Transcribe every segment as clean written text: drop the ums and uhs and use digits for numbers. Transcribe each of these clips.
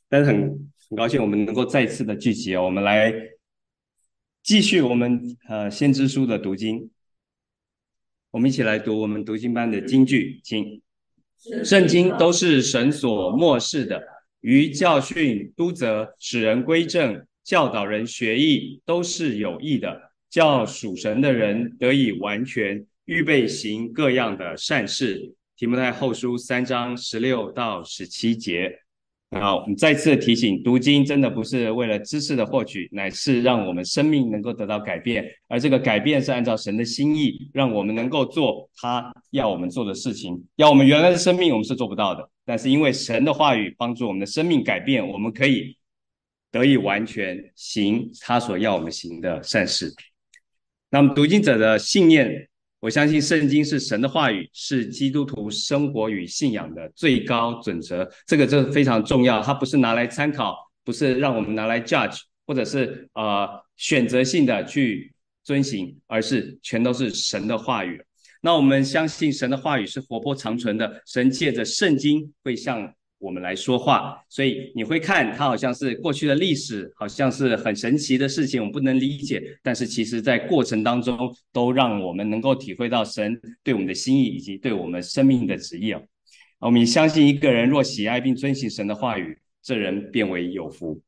但是很高兴我们能够再次的聚集哦，我们来继续我们先知书的读经，我们一起来读我们读经班的金句，请。圣经都是神所默示的，于教训、督责、使人归正、教导人学艺，都是有益的，叫属神的人得以完全，预备行各样的善事。提摩太后书3章16到17节。好，我们再次提醒，读经真的不是为了知识的获取，乃是让我们生命能够得到改变，而这个改变是按照神的心意，让我们能够做他要我们做的事情。要我们原来的生命我们是做不到的，但是因为神的话语帮助我们的生命改变，我们可以得以完全行他所要我们行的善事。那么读经者的信念，我相信圣经是神的话语，是基督徒生活与信仰的最高准则。这个非常重要，它不是拿来参考，不是让我们拿来 judge， 或者是选择性的去遵行，而是全都是神的话语。那我们相信神的话语是活泼长存的，神借着圣经会向我们来说话，所以你会看它好像是过去的历史，好像是很神奇的事情，我们不能理解，但是其实在过程当中都让我们能够体会到神对我们的心意以及对我们生命的旨意哦。我们相信一个人若喜爱并遵行神的话语，这人变为有福。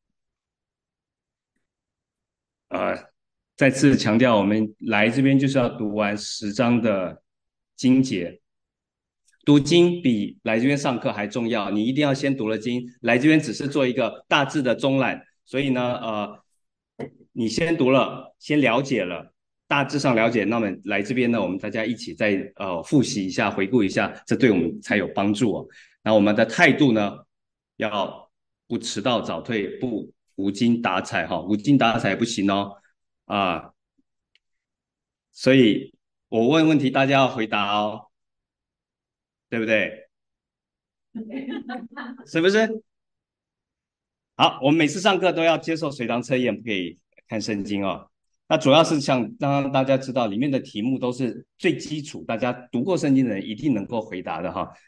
再次强调，我们来这边就是要读完10章的经节。读经比来这边上课还重要，你一定要先读了经，来这边只是做一个大致的中览。所以呢，你先读了，先了解了，大致上了解，那么来这边呢，我们大家一起再复习一下，回顾一下，这对我们才有帮助哦。那我们的态度呢，要不迟到早退，不无精打采哈，无精打采不行哦。所以我问问题，大家要回答哦，对不对？是不是？好，我们每次上课都要接受随堂测验，不可以看圣经哦。那主要是想让大家知道，里面的题目都是最基础，大家读过圣经的人一定能够回答的哈。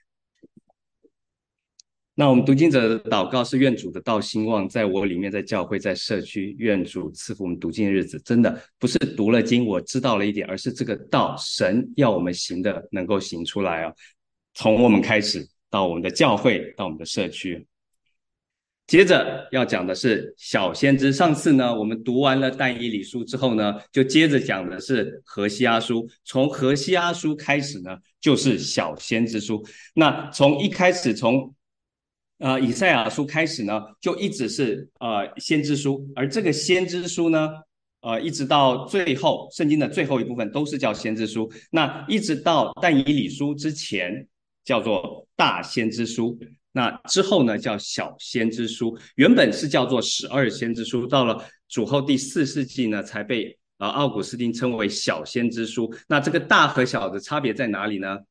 那我们读经者的祷告是愿主的道兴旺，在我里面，在教会，在社区，愿主赐福我们读经的日子。真的不是读了经，我知道了一点，而是这个道神要我们行的能够行出来啊。从我们开始，到我们的教会，到我们的社区。接着要讲的是小先知。上次呢，我们读完了但以理书之后呢，就接着讲的是何西阿书。从何西阿书开始呢，就是小先知书。那从一开始，从以赛亚书开始呢，就一直是先知书。而这个先知书呢，一直到最后，圣经的最后一部分都是叫先知书。那一直到但以理书之前，叫做大先知书。那之后呢，叫小先知书，原本是叫做12先知书，到了主后第4世纪呢，才被奥古斯丁称为小先知书。那这个大和小的差别在哪里呢？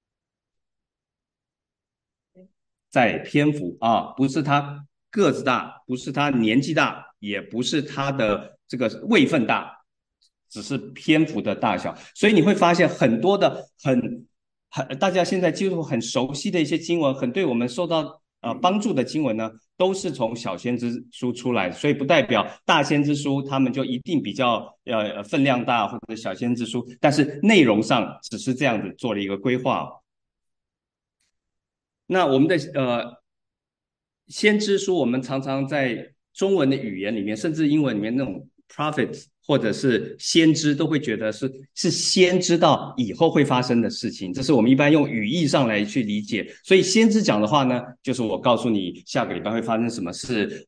在篇幅啊，不是他个子大，不是他年纪大，也不是他的这个位分大，只是篇幅的大小。所以你会发现很多的大家现在几乎很熟悉的一些经文，很对我们受到帮助的经文呢，都是从小先知书出来，所以不代表大先知书他们就一定比较分量大，或者小先知书，但是内容上只是这样子做了一个规划。那我们的先知书，我们常常在中文的语言里面，甚至英文里面那种 prophet 或者是先知，都会觉得是先知道以后会发生的事情，这是我们一般用语义上来去理解。所以先知讲的话呢，就是我告诉你下个礼拜会发生什么事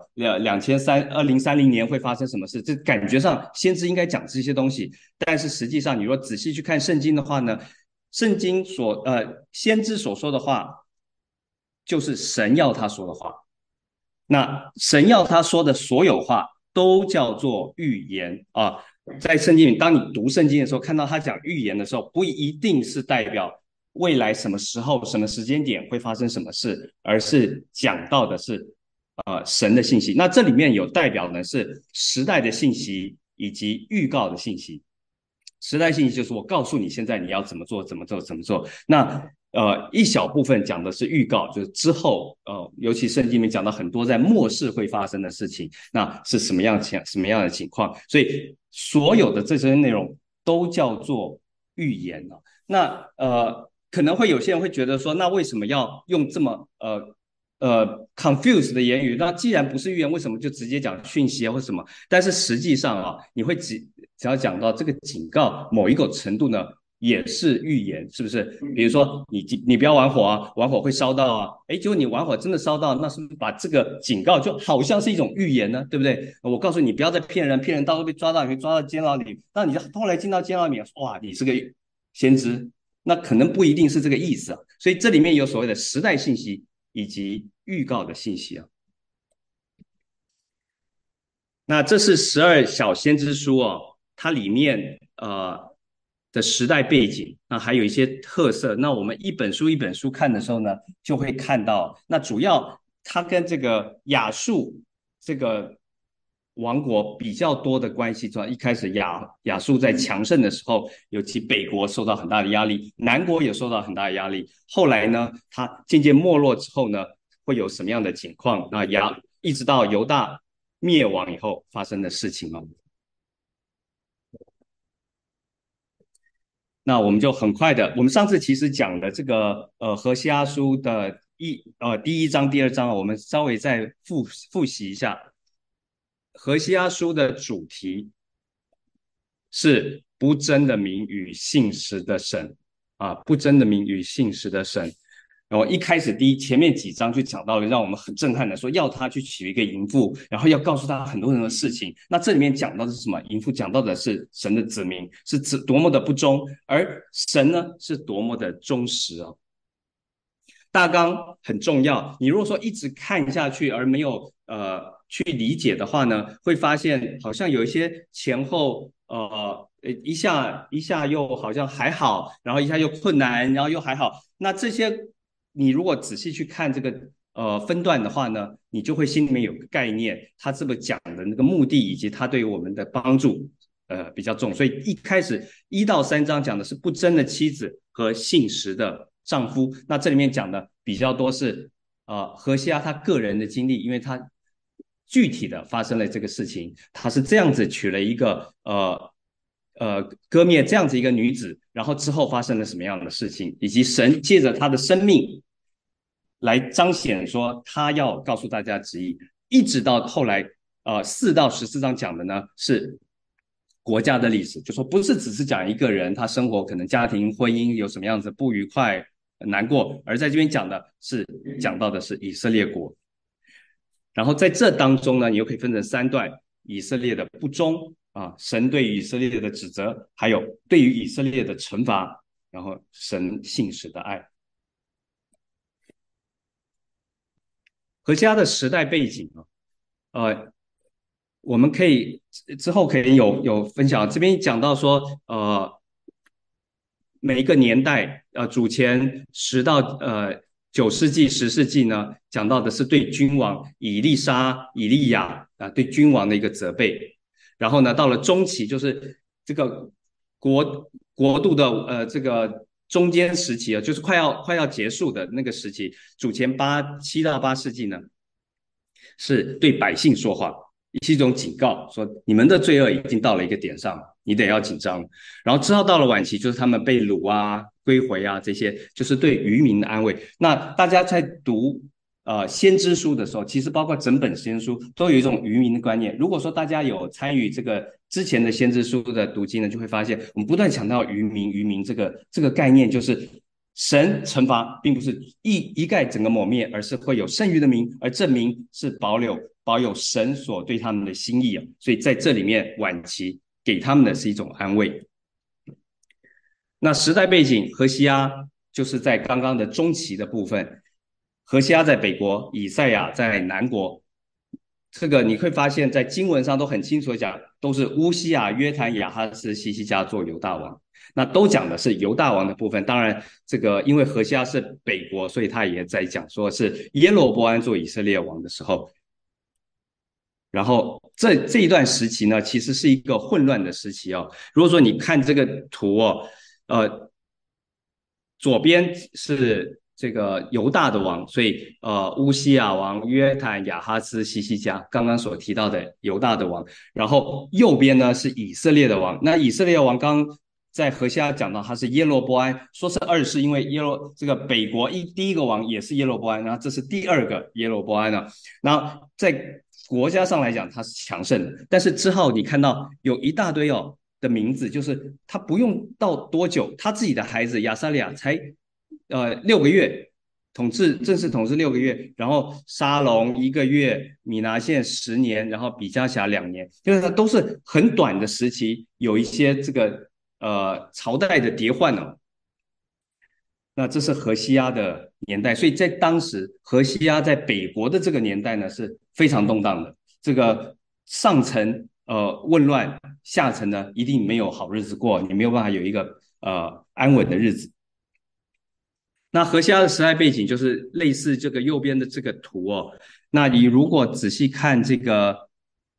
2030年会发生什么事，这感觉上先知应该讲这些东西。但是实际上，你若仔细去看圣经的话呢，圣经先知所说的话，就是神要他说的话。那神要他说的所有话都叫做预言啊。在圣经里，当你读圣经的时候，看到他讲预言的时候，不一定是代表未来什么时候、什么时间点会发生什么事，而是讲到的是神的信息。那这里面有代表的是时代的信息以及预告的信息。时代信息就是我告诉你现在你要怎么做，怎么做，怎么做。那一小部分讲的是预告，就是之后尤其圣经里面讲到很多在末世会发生的事情，那是什么样的情况？所以所有的这些内容都叫做预言啊。那可能会有些人会觉得说，那为什么要用这么confuse 的言语？那既然不是预言，为什么就直接讲讯息啊或什么？但是实际上啊，你会只要讲到这个警告某一个程度呢，也是预言，是不是？比如说你不要玩火啊，玩火会烧到啊，诶，结果你玩火真的烧到，那是不是把这个警告就好像是一种预言呢？对不对？我告诉你不要再骗人，骗人到时候被抓到，你会抓到监牢里，那你后来进到监牢里面，哇，你是个先知，那可能不一定是这个意思啊。所以这里面有所谓的时代信息以及预告的信息啊。那这是12小先知书哦，它里面的时代背景，那还有一些特色。那我们一本书一本书看的时候呢，就会看到，那主要它跟这个亚述这个王国比较多的关系。主要一开始亚述在强盛的时候，尤其北国受到很大的压力，南国也受到很大的压力。后来呢，它渐渐没落之后呢，会有什么样的情况？那一直到犹大灭亡以后发生的事情哦。那我们就很快的，我们上次其实讲的这个何西阿书的第一章、第二章，我们稍微再复习一下。何西阿书的主题是不争的名与信实的神啊，不争的名与信实的神。然后一开始前面几章就讲到了，让我们很震撼的说，要他去娶一个淫妇，然后要告诉他很多人的事情。那这里面讲到的是什么？淫妇讲到的是神的子民是多么的不忠，而神呢是多么的忠实啊。大纲很重要，你如果说一直看下去而没有去理解的话呢，会发现好像有一些前后一下又好像还好，然后一下又困难，然后又还好。那这些你如果仔细去看这个分段的话呢，你就会心里面有个概念，他这么讲的那个目的以及他对我们的帮助比较重。所以一开始1到3章讲的是不争的妻子和信实的丈夫，那这里面讲的比较多是何西阿他个人的经历，因为他具体的发生了这个事情，他是这样子娶了一个割灭这样子一个女子，然后之后发生了什么样的事情，以及神借着他的生命来彰显说他要告诉大家旨意，一直到后来4到14章讲的呢是国家的历史，就说不是只是讲一个人他生活可能家庭婚姻有什么样子不愉快难过，而在这边讲到的是以色列国。然后在这当中呢，你又可以分成3段：以色列的不忠啊，神对于以色列的指责，还有对于以色列的惩罚，然后神信实的爱。何西阿的时代背景啊，我们可以之后可以有分享。这边讲到说，每一个年代，主前10到9世纪、10世纪呢，讲到的是对君王以利沙、以利亚对君王的一个责备。然后呢，到了中期，就是这个国度的这个中间时期啊，就是快要结束的那个时期，主前7到8世纪呢，是对百姓说话，是一种警告，说你们的罪恶已经到了一个点上，你得要紧张。然后之后到了晚期，就是他们被掳啊、归回啊，这些就是对渔民的安慰。那大家在读先知书的时候，其实包括整本先知书都有一种渔民的观念。如果说大家有参与这个之前的先知书的读经呢，就会发现我们不断强调渔民这个概念，就是神惩罚并不是一概整个抹灭，而是会有剩余的民，而这民是保有神所对他们的心意啊。所以在这里面晚期给他们的是一种安慰。那时代背景，何西阿就是在刚刚的中期的部分，何西阿在北国，以赛亚在南国。这个你会发现在经文上都很清楚的讲，都是乌西亚、约坦、亚哈斯、西西家做犹大王，那都讲的是犹大王的部分。当然，这个因为何西阿是北国，所以他也在讲说是耶罗波安做以色列王的时候。然后这一段时期呢，其实是一个混乱的时期哦。如果说你看这个图哦， 左边是这个犹大的王，所以乌西亚王、约坦、亚哈斯、西西家，刚刚所提到的犹大的王。然后右边呢是以色列的王。那以色列王刚在何西阿讲到他是耶罗波安，说是二世，因为这个北国第一个王也是耶罗波安，然后这是第二个耶罗波安呢。然后在国家上来讲他是强盛的，但是之后你看到有一大堆的名字，就是他不用到多久，他自己的孩子亚撒利亚才6个月。正式统治6个月，然后沙龙1个月，米拿现10年，然后比加辖2年，就是它都是很短的时期，有一些这个朝代的迭换哦。那这是何西阿的年代，所以在当时何西阿在北国的这个年代呢是非常动荡的，这个上层混乱，下层呢一定没有好日子过，你没有办法有一个安稳的日子。那何西阿的时代背景就是类似这个右边的这个图哦。那你如果仔细看这个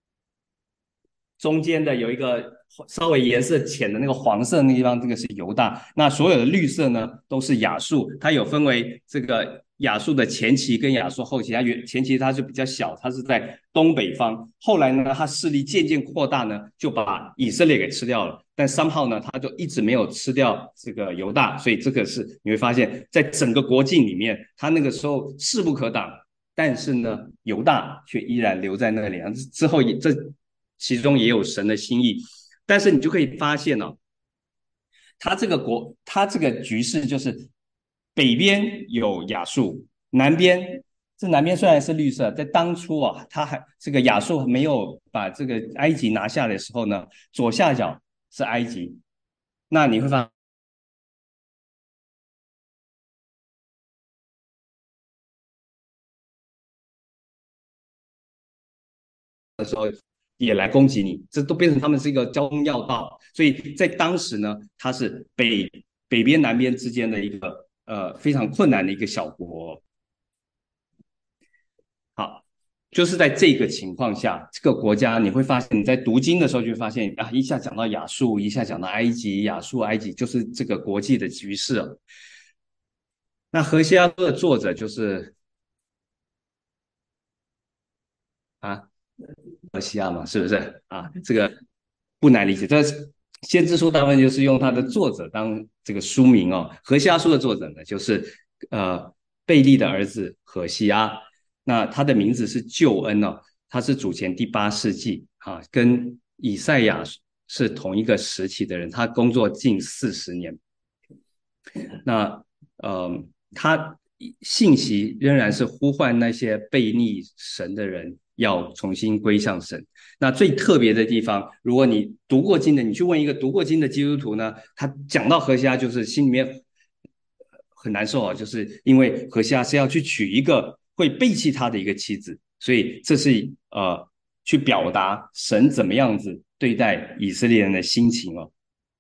中间的有一个稍微颜色浅的那个黄色那个地方，这个是犹大。那所有的绿色呢都是亚述，它有分为这个亚述的前期跟亚述后期。它前期它是比较小，它是在东北方。后来呢，它势力渐渐扩大呢，就把以色列给吃掉了。但3号呢，他就一直没有吃掉这个犹大，所以这个是你会发现在整个国境里面，他那个时候势不可挡。但是呢，犹大却依然留在那里啊。之后这其中也有神的心意，但是你就可以发现哦，他这个局势就是北边有亚述，南边虽然是绿色，在当初啊，这个亚述没有把这个埃及拿下来的时候呢，左下角是埃及，那你会发现也来攻击你，这都变成他们是一个交通要道。所以在当时呢，它是北边南边之间的一个非常困难的一个小国。好，就是在这个情况下，这个国家你会发现，你在读经的时候就会发现啊，一下讲到亚述，一下讲到埃及，亚述、埃及就是这个国际的局势了。那何西阿的作者就是啊，何西阿嘛，是不是啊？这个不难理解。这先知书大部分就是用他的作者当这个书名哦。何西阿书的作者呢，就是贝利的儿子何西阿。那他的名字是救恩哦，他是主前第8世纪啊，跟以赛亚是同一个时期的人，他工作近40年。那他信息仍然是呼唤那些背逆神的人要重新归向神。那最特别的地方，如果你读过经的，你去问一个读过经的基督徒呢，他讲到何西阿，就是心里面很难受啊，就是因为何西阿是要去娶一个会背弃他的一个妻子，所以这是去表达神怎么样子对待以色列人的心情哦。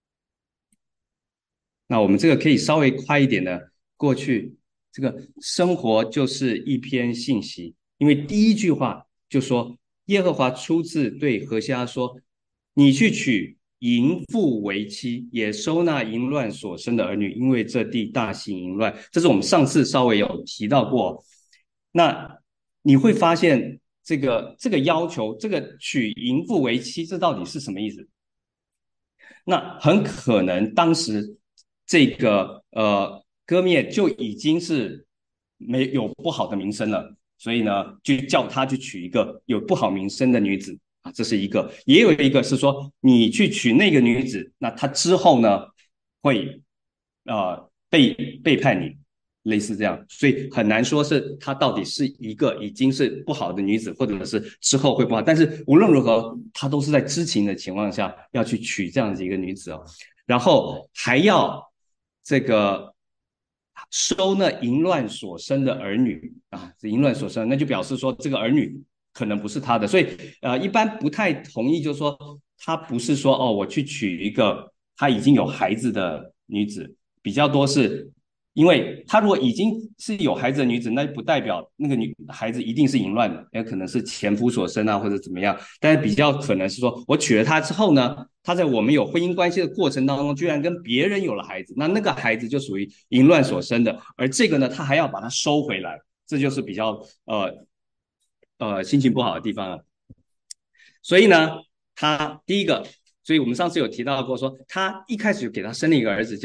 那我们这个可以稍微快一点的过去，这个生活就是一篇信息，因为第一句话就说耶和华出自对何西阿说：“你去娶淫妇为妻，也收纳淫乱所生的儿女，因为这地大行淫乱。”这是我们上次稍微有提到过。那你会发现这个要求，这个娶淫妇为妻，这到底是什么意思？那很可能当时这个割灭就已经是有不好的名声了，所以呢，就叫他去娶一个有不好名声的女子啊，这是一个。也有一个是说，你去娶那个女子，那她之后呢会背叛你，类似这样，所以很难说是她到底是一个已经是不好的女子，或者是之后会不好。但是无论如何，她都是在知情的情况下要去娶这样子一个女子哦，然后还要这个收那淫乱所生的儿女啊，这淫乱所生，那就表示说这个儿女可能不是他的，所以一般不太同意，就是说他不是说哦，我去娶一个他已经有孩子的女子，比较多是因为她如果已经是有孩子的女子，那不代表那个孩子一定是淫乱的，也可能是前夫所生啊，或者怎么样。但是比较可能是说，我娶了她之后呢，她在我们有婚姻关系的过程当中，居然跟别人有了孩子，那个孩子就属于淫乱所生的，而这个呢，她还要把它收回来，这就是比较心情不好的地方了。所以呢，他第一个，所以我们上次有提到过说，他一开始就给他生了一个儿子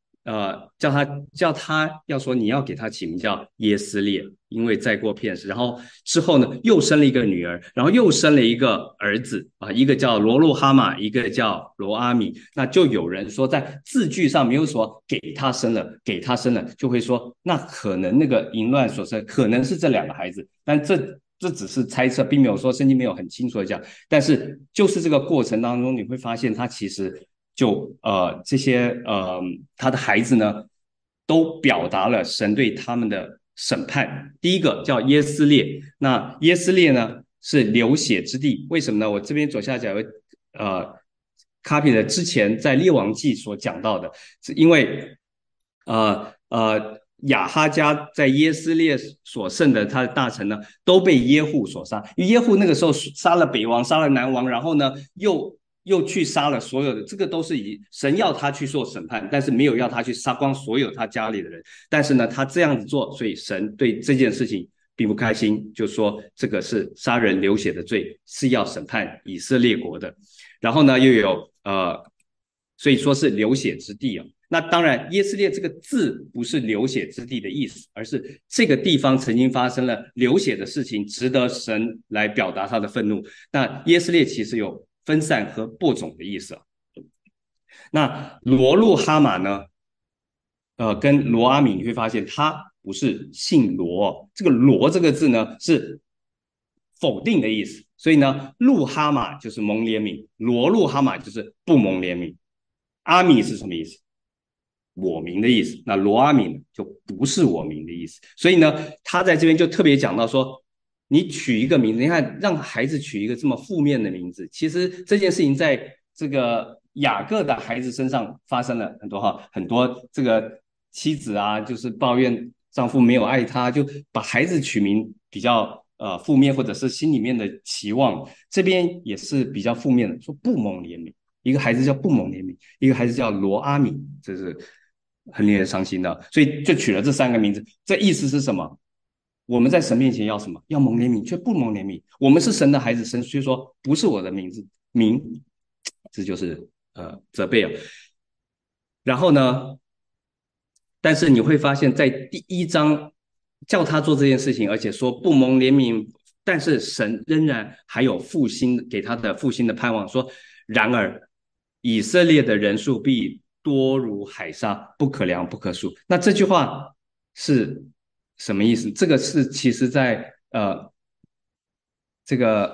叫他要说你要给他起名叫耶斯列，因为再过片时，然后之后呢又生了一个女儿，然后又生了一个儿子啊，一个叫罗路哈玛，一个叫罗阿米。那就有人说在字句上没有说给他生了，就会说那可能那个淫乱所生可能是这两个孩子，但这只是猜测，并没有说圣经没有很清楚的讲。但是就是这个过程当中，你会发现他其实就这些他的孩子呢，都表达了神对他们的审判。第一个叫耶斯列，那耶斯列呢是流血之地，为什么呢？我这边左下角有copy 的之前在列王记所讲到的，是因为亚哈家在耶斯列所剩的他的大臣呢，都被耶户所杀。因为耶户那个时候杀了北王，杀了南王，然后呢，又去杀了所有的，这个都是以神要他去做审判，但是没有要他去杀光所有他家里的人。但是呢，他这样子做，所以神对这件事情并不开心，就说这个是杀人流血的罪，是要审判以色列国的。然后呢，又有所以说是流血之地啊。那当然，耶斯列这个字不是流血之地的意思，而是这个地方曾经发生了流血的事情，值得神来表达他的愤怒。那耶斯列其实有分散和播种的意思啊。那罗路哈马呢？跟罗阿米你会发现他不是姓罗哦，这个罗这个字呢是否定的意思，所以呢，路哈马就是蒙怜悯，罗路哈马就是不蒙怜悯。阿米是什么意思？我民的意思。那罗阿米呢，就不是我民的意思。所以呢，他在这边就特别讲到说，你取一个名字，你看让孩子取一个这么负面的名字，其实这件事情在这个雅各的孩子身上发生了很多这个妻子啊，就是抱怨丈夫没有爱她，就把孩子取名比较负面，或者是心里面的期望，这边也是比较负面的，说不蒙怜悯。一个孩子叫不蒙怜悯，一个孩子叫罗阿米，这是很令人伤心的，所以就取了这三个名字。这意思是什么？我们在神面前要什么？要蒙怜悯，却不蒙怜悯。我们是神的孩子，神虽说不是我的名，这就是责备啊。然后呢，但是你会发现在第一章叫他做这件事情，而且说不蒙怜悯，但是神仍然还有复兴给他的复兴的盼望，说然而以色列的人数必多如海沙，不可量不可数。那这句话是什么意思？这个是其实在这个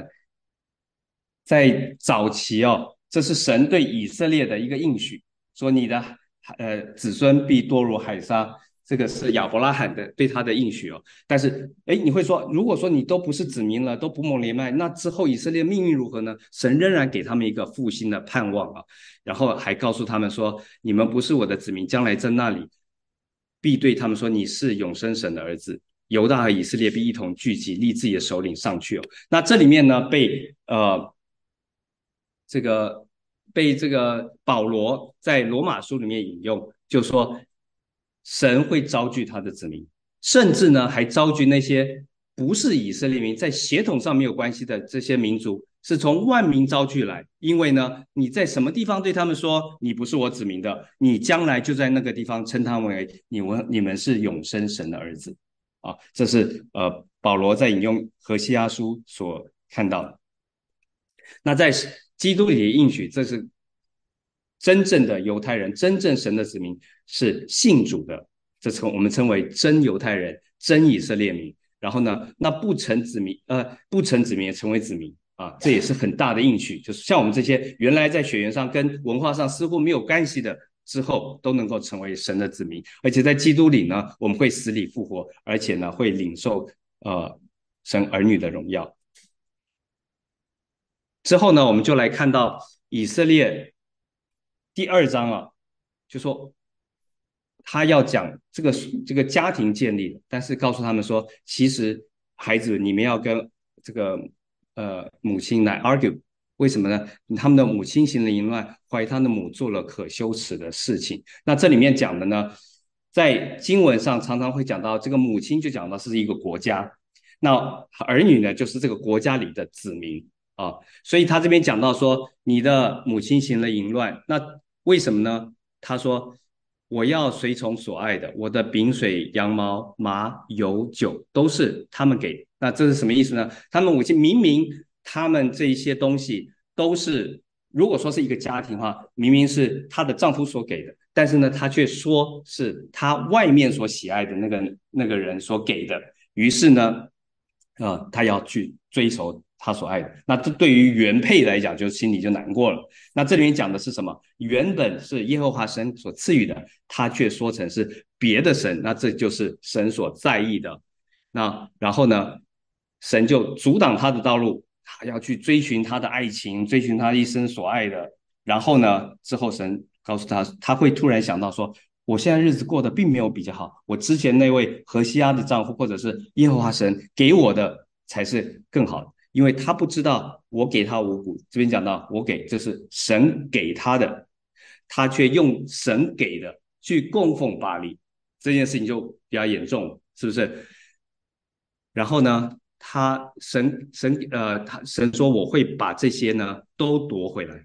在早期哦，这是神对以色列的一个应许，说你的子孙必多如海沙，这个是亚伯拉罕的对他的应许哦。但是哎，你会说，如果说你都不是子民了，都不蒙怜悯，那之后以色列命运如何呢？神仍然给他们一个复兴的盼望啊，然后还告诉他们说，你们不是我的子民，将来在那里必对他们说，你是永生神的儿子。犹大和以色列必一同聚集，立自己的首领上去哦。那这里面呢，这个被这个保罗在罗马书里面引用，就说神会招聚他的子民，甚至呢还招聚那些不是以色列民，在血统上没有关系的这些民族，是从万民招聚来。因为呢，你在什么地方对他们说你不是我子民的，你将来就在那个地方称他们为你们是永生神的儿子啊。这是保罗在引用何西阿书所看到的。那在基督里的应许，这是真正的犹太人，真正神的子民是信主的，我们称为真犹太人、真以色列民。然后呢，那不成子民也成为子民啊，这也是很大的应许。就是像我们这些原来在血缘上跟文化上似乎没有关系的，之后都能够成为神的子民，而且在基督里呢，我们会死里复活，而且呢会领受神儿女的荣耀。之后呢，我们就来看到以色列第二章啊，就说他要讲这个家庭建立的，但是告诉他们说，其实孩子你们要跟这个母亲来 argue，为什么呢？他们的母亲行了淫乱，怀疑他的母做了可羞耻的事情。那这里面讲的呢，在经文上常常会讲到这个母亲，就讲到是一个国家，那儿女呢就是这个国家里的子民啊，所以他这边讲到说，你的母亲行了淫乱，那为什么呢？他说我要随从所爱的，我的饼水、羊毛、麻、油、酒都是他们给。那这是什么意思呢？他们母亲明明他们这一些东西都是，如果说是一个家庭的话，明明是她的丈夫所给的，但是呢，她却说是她外面所喜爱的那个人所给的。于是呢，她要去追求她所爱的。那这对于原配来讲，就心里就难过了。那这里面讲的是什么？原本是耶和华神所赐予的，他却说成是别的神，那这就是神所在意的。那然后呢，神就阻挡他的道路，他要去追寻他的爱情，追寻他一生所爱的。然后呢，之后神告诉他，他会突然想到说，我现在日子过得并没有比较好，我之前那位何西阿的丈夫，或者是耶和华神给我的才是更好的。因为他不知道我给他五谷，这边讲到我给，这是神给他的，他却用神给的去供奉巴力，这件事情就比较严重了，是不是？然后呢，神说我会把这些呢都夺回来，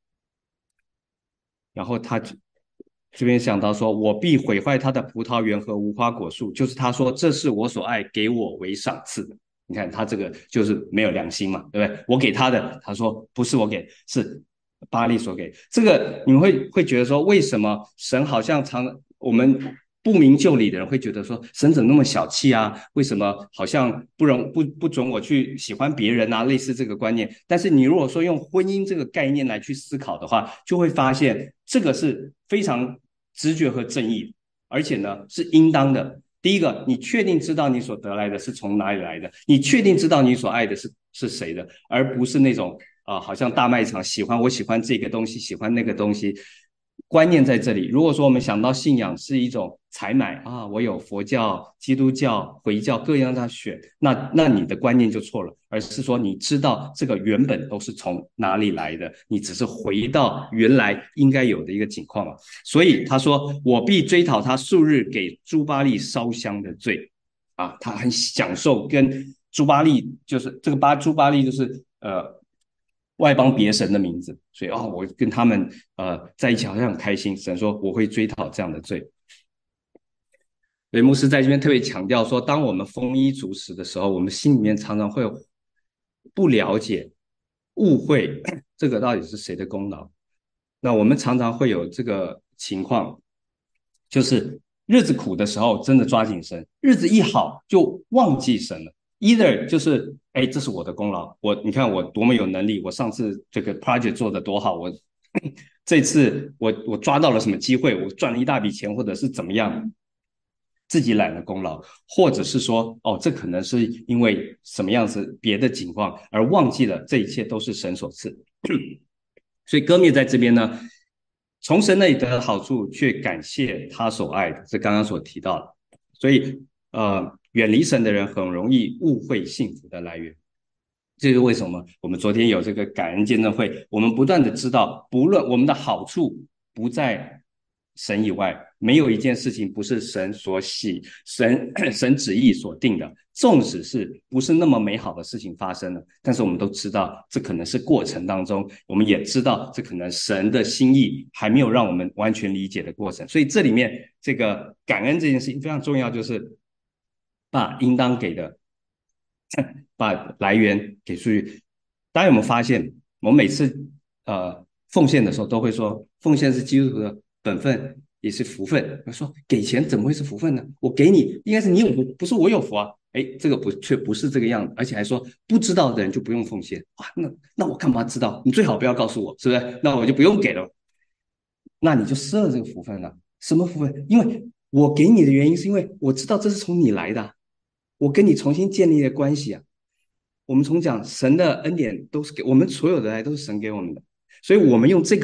然后他这边想到说，我必毁坏他的葡萄园和无花果树，就是他说这是我所爱，给我为赏赐的。你看他这个就是没有良心嘛，对不对？我给他的，他说不是我给，是巴利所给。这个你们会觉得说，为什么神好像我们不明就里的人会觉得说，神怎么那么小气啊？为什么好像不准我去喜欢别人啊？类似这个观念。但是你如果说用婚姻这个概念来去思考的话，就会发现这个是非常直觉和正义，而且呢是应当的。第一个，你确定知道你所得来的是从哪里来的，你确定知道你所爱的是谁的，而不是那种好像大卖场我喜欢这个东西，喜欢那个东西。观念在这里。如果说我们想到信仰是一种采买啊，我有佛教、基督教、回教各样的选，那你的观念就错了，而是说你知道这个原本都是从哪里来的，你只是回到原来应该有的一个情况了。所以他说：“我必追讨他数日给朱巴利烧香的罪。”啊，他很享受跟朱巴利，就是这个朱巴利就是外邦别神的名字，所以我跟他们在一起好像很开心。神说我会追讨这样的罪。所以牧师在这边特别强调说，当我们丰衣足食的时候，我们心里面常常会有不了解、误会这个到底是谁的功劳。那我们常常会有这个情况，就是日子苦的时候真的抓紧神，日子一好就忘记神了。either 就是这是我的功劳，你看我多么有能力，我上次这个 project 做的多好，我这次我抓到了什么机会，我赚了一大笔钱，或者是怎么样，自己揽了功劳，或者是说这可能是因为什么样子别的情况而忘记了这一切都是神所赐。所以歌灭在这边呢，从神那里得到好处，却感谢他所爱的，这刚刚所提到的。所以远离神的人很容易误会幸福的来源。这是为什么？我们昨天有这个感恩见证会，我们不断的知道，不论我们的好处不在神以外，没有一件事情不是神所神旨意所定的。纵使是不是那么美好的事情发生了，但是我们都知道，这可能是过程当中，我们也知道这可能神的心意还没有让我们完全理解的过程。所以这里面这个感恩这件事情非常重要，就是把应当给的把来源给出去。大家有没有发现，我们每次奉献的时候都会说，奉献是基督徒的本分，也是福分。他说给钱怎么会是福分呢？我给你应该是你有福，不是我有福啊。这个却不是这个样子，而且还说不知道的人就不用奉献啊。那我干嘛知道？你最好不要告诉我，是不是？那我就不用给了。那你就失了这个福分了。什么福分？因为我给你的原因是因为我知道这是从你来的，我跟你重新建立的关系啊。我们讲神的恩典都是给我们所有的来都是神给我们的，所以我们用这个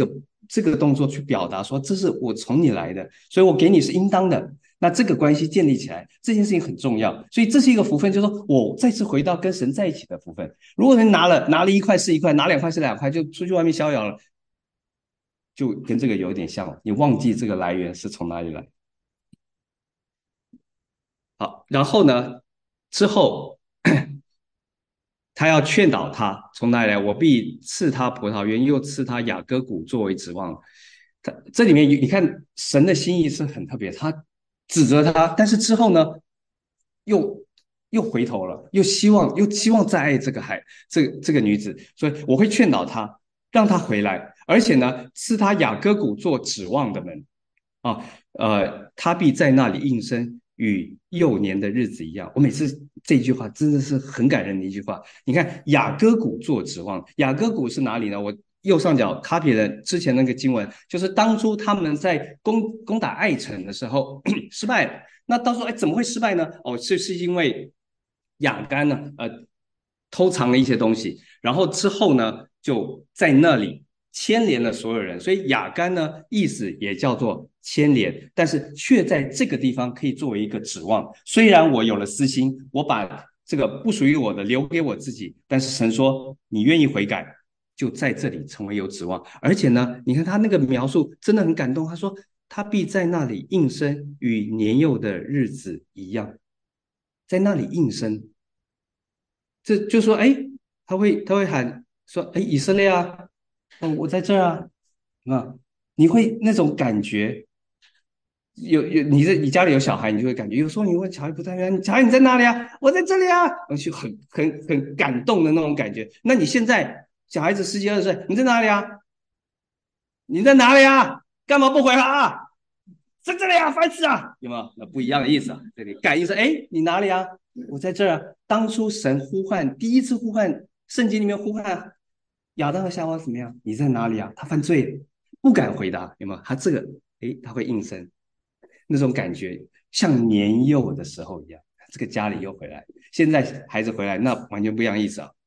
这个动作去表达说这是我从你来的，所以我给你是应当的。那这个关系建立起来，这件事情很重要，所以这是一个福分，就是说我再次回到跟神在一起的福分。如果人拿了一块是一块，拿两块是两块，就出去外面逍遥了，就跟这个有点像，你忘记这个来源是从哪里来。好，然后呢，之后他要劝导他从哪里来，我必赐他葡萄园，又赐他雅各谷作为指望。他这里面你看神的心意是很特别，他指责他，但是之后呢，又又回头了，又期望再爱这个女子，所以我会劝导他，让他回来，而且呢，赐他雅各谷做指望的门。啊，他必在那里应声，与幼年的日子一样。我每次这句话真的是很感人的一句话。你看雅各谷做指望，雅各谷是哪里呢？我右上角 copy 了之前那个经文，就是当初他们在攻打爱城的时候失败了。那到时候哎怎么会失败呢？哦，是因为亚干呢偷藏了一些东西，然后之后呢就在那里牵连了所有人，所以亚干呢意思也叫做牵连，但是却在这个地方可以作为一个指望。虽然我有了私心，我把这个不属于我的留给我自己，但是神说你愿意悔改，就在这里成为有指望。而且呢，你看他那个描述真的很感动，他说他必在那里应声，与年幼的日子一样，在那里应声。这就说，哎，他会喊说，哎，以色列啊，哦，我在这儿啊，啊，你会那种感觉，你家里有小孩，你就会感觉，有时候你问小孩不在家，小孩你在哪里啊？我在这里啊，我就很感动的那种感觉。那你现在小孩子十几20岁，你在哪里啊？你在哪里啊？干嘛不回来啊？在这里啊，烦死啊！有没有？那不一样的意思啊。这里感应是，哎，你哪里啊？我在这儿啊。当初神呼唤，第一次呼唤，圣经里面呼唤亚当和夏娃怎么样？你在哪里啊？他犯罪，不敢回答，有没有？他这个，哎，他会应声，那种感觉像年幼的时候一样。这个家里又回来，现在孩子回来，那完全不一样意思啊。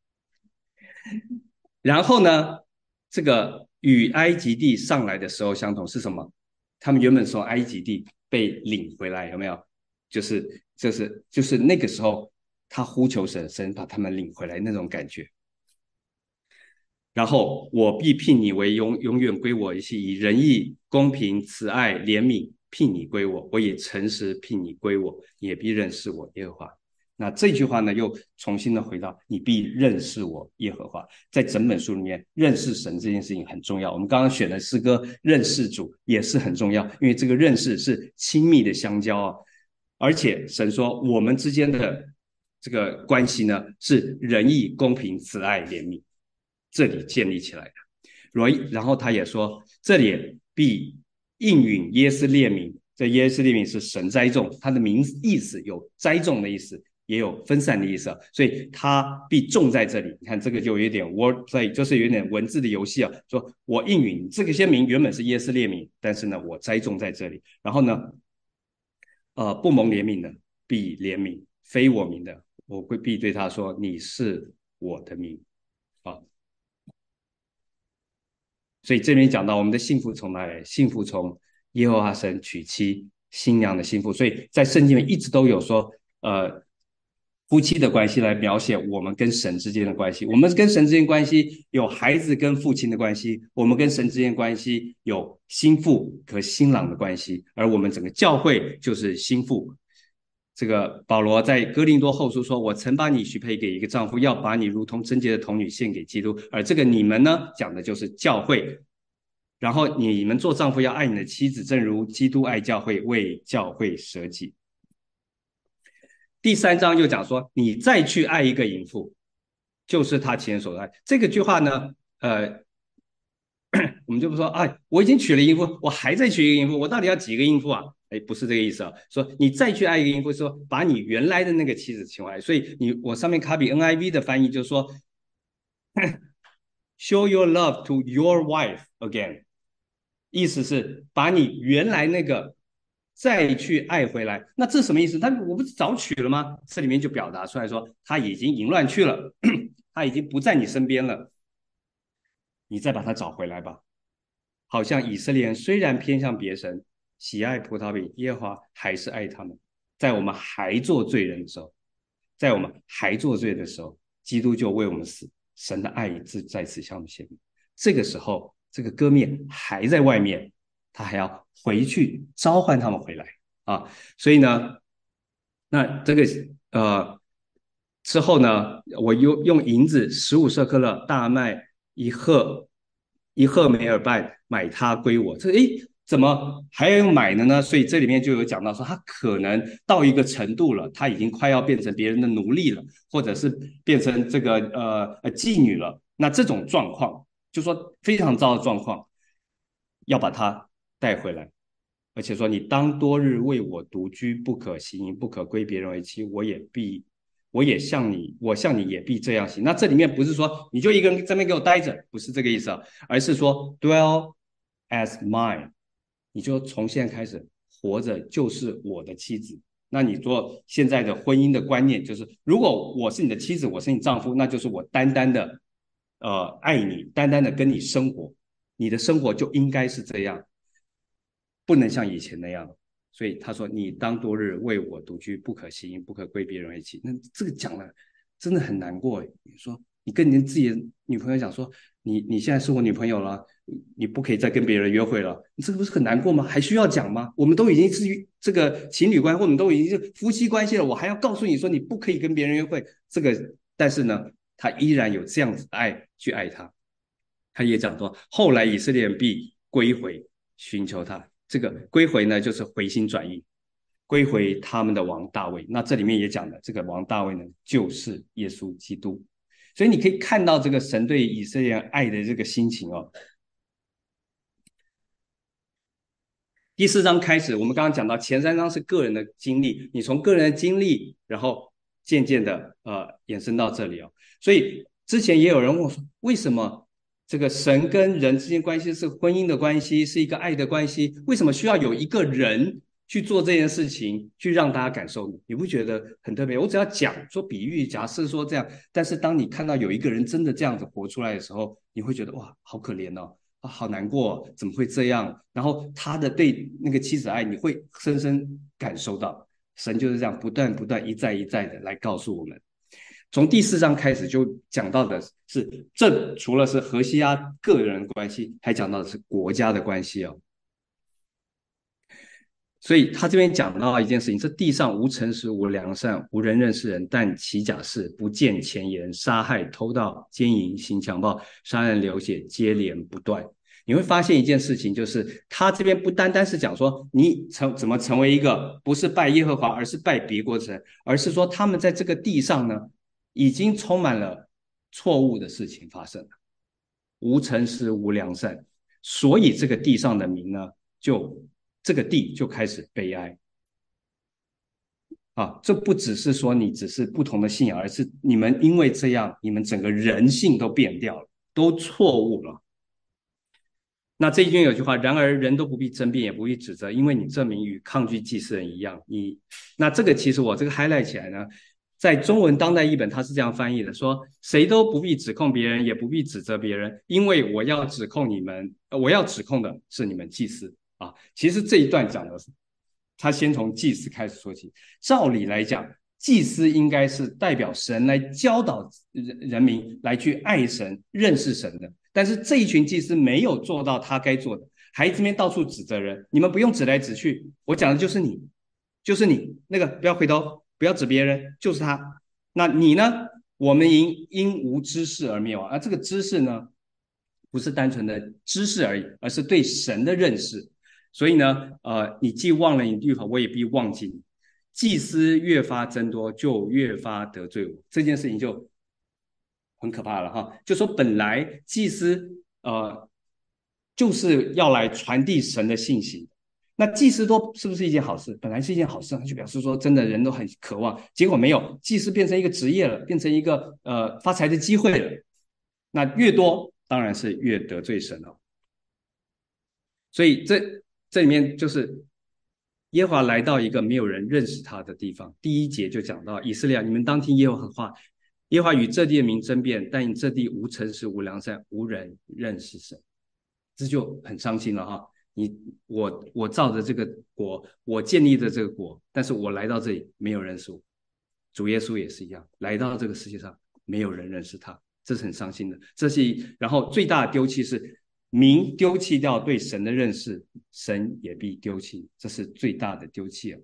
然后呢，这个与埃及地上来的时候相同是什么？他们原本从埃及地被领回来，有没有？就是那个时候，他呼求神，神把他们领回来那种感觉。然后我必聘你为永远归我，以仁义、公平、慈爱、怜悯聘你归我，我以诚实聘你归我，你也必认识我耶和华。那这句话呢，又重新的回到你必认识我耶和华。在整本书里面，认识神这件事情很重要。我们刚刚选的诗歌认识主也是很重要，因为这个认识是亲密的相交啊。而且神说我们之间的这个关系呢，是仁义、公平、慈爱、怜悯这里建立起来的。然后他也说，这里必应允耶斯列民。这耶斯列民是神栽种，他的名意思有栽种的意思，也有分散的意思，所以他必种在这里。你看这个就有点 wordplay，就是有点文字的游戏啊。说我应允这些民原本是耶斯列民，但是呢，我栽种在这里。然后呢，不蒙怜悯的必怜悯，非我民的，我会必对他说，你是我的民啊。所以这边讲到我们的幸福从哪里来？幸福从耶和华神娶妻新娘的幸福。所以在圣经里面一直都有说，夫妻的关系来描写我们跟神之间的关系。我们跟神之间关系有孩子跟父亲的关系，我们跟神之间关系有新妇和新郎的关系，而我们整个教会就是新妇。这个保罗在哥林多后书说：“我曾把你许配给一个丈夫，要把你如同贞洁的童女献给基督。”而这个你们呢，讲的就是教会。然后你们做丈夫要爱你的妻子，正如基督爱教会，为教会舍己。第三章又讲说，你再去爱一个淫妇，就是他前所爱。这个句话呢，我们就不说，哎，我已经娶了淫妇，我还在娶一个淫妇，我到底要几个淫妇啊？哎，不是这个意思啊。说你再去爱一个淫妇，说把你原来的那个妻子请回来。所以我上面卡比 NIV 的翻译就是说，show your love to your wife again，意思是把你原来那个再去爱回来。那这什么意思？我不是早娶了吗？这里面就表达出来说，他已经淫乱去了，他已经不在你身边了，你再把他找回来吧。 好像以色列人虽然偏向别神，喜爱葡萄饼，耶和华还是爱他们。在我们还做罪人的时候，在我们还做罪的时候，基督就为我们死，神的爱在此向我们显明。这个时候，这个割面还在外面，他还要回去召唤他们回来啊。所以呢，那这个之后呢，我用银子15舍客勒，大麦1赫梅尔半买它归我。这诶，怎么还要用买的呢？所以这里面就有讲到说，他可能到一个程度了，他已经快要变成别人的奴隶了，或者是变成这个妓女了。那这种状况，就说非常糟的状况，要把他带回来。而且说你当多日为我独居，不可行淫，不可归别人为妻，我向你也必这样行。那这里面不是说你就一个人在那边给我待着，不是这个意思啊，而是说 dwell as mine，你就从现在开始活着就是我的妻子。那你做现在的婚姻的观念就是，如果我是你的妻子，我是你丈夫，那就是我单单的爱你，单单的跟你生活，你的生活就应该是这样，不能像以前那样。所以他说：“你当多日为我独居，不可行淫，不可归别人为妻。”那这个讲了，真的很难过。你说，你跟你自己的女朋友讲说，你现在是我女朋友了，你不可以再跟别人约会了，你这个不是很难过吗？还需要讲吗？我们都已经是这个情侣关系，或者都已经是夫妻关系了，我还要告诉你说你不可以跟别人约会。这个，但是呢，他依然有这样子的爱去爱他。他也讲说，后来以色列人必归回，寻求他。这个归回呢，就是回心转意，归回他们的王大卫。那这里面也讲了，这个王大卫呢，就是耶稣基督。所以你可以看到这个神对以色列人爱的这个心情哦。第4章开始，我们刚刚讲到前3章是个人的经历，你从个人的经历，然后渐渐的延伸到这里哦。所以之前也有人问我说，为什么这个神跟人之间关系是婚姻的关系，是一个爱的关系，为什么需要有一个人去做这件事情，去让大家感受？你不觉得很特别？我只要讲说比喻，假设说这样，但是当你看到有一个人真的这样子活出来的时候，你会觉得哇，好可怜哦。好难过，怎么会这样？然后他的对那个妻子爱，你会深深感受到，神就是这样不断不断一再一再的来告诉我们。从第4章开始就讲到的是，这除了是何西阿个人关系，还讲到的是国家的关系哦。所以他这边讲到一件事情：这地上无诚实，无良善，无人认识人，但起假誓，不见前言，杀害、偷盗、奸淫、行强暴、杀人流血，接连不断。你会发现一件事情，就是他这边不单单是讲说你怎么成为一个不是拜耶和华，而是拜别国神，而是说他们在这个地上呢，已经充满了错误的事情发生了，无诚实，无良善，所以这个地上的民呢，这个地就开始悲哀啊！这不只是说你只是不同的信仰，而是你们因为这样，你们整个人性都变掉了，都错误了。那这一句有句话，然而人都不必争辩，也不必指责，因为你证明与抗拒祭司人一样。那这个其实我这个 highlight 起来呢，在中文当代译本它是这样翻译的，说谁都不必指控别人，也不必指责别人，因为我要指控你们，我要指控的是你们祭司啊。其实这一段讲的是，他先从祭司开始说起。照理来讲，祭司应该是代表神来教导人民来去爱神、认识神的。但是这一群祭司没有做到他该做的，还这边到处指责人。你们不用指来指去，我讲的就是你，就是你那个不要回头，不要指别人，就是他。那你呢？我们因无知识而灭亡。而这个知识呢，不是单纯的知识而已，而是对神的认识。所以呢，你既忘了你律法，我也必忘记你。祭司越发增多，就越发得罪我。这件事情就很可怕了哈。就说本来祭司就是要来传递神的信息，那祭司多是不是一件好事？本来是一件好事，就表示说真的人都很渴望，结果没有，祭司变成一个职业了，变成一个发财的机会了。那越多当然是越得罪神了。所以这里面就是耶和华来到一个没有人认识他的地方。第1节就讲到以色列，你们当听耶和华的话，耶和华与这地的民争辩，但这地无诚实，无良善，无人认识神。 这就很伤心了哈。我照着这个国，我建立的这个国，但是我来到这里，没有人认识我。主耶稣也是一样，来到这个世界上，没有人认识他，这是很伤心的。然后最大的丢弃是民丢弃掉对神的认识，神也必丢弃，这是最大的丢弃啊。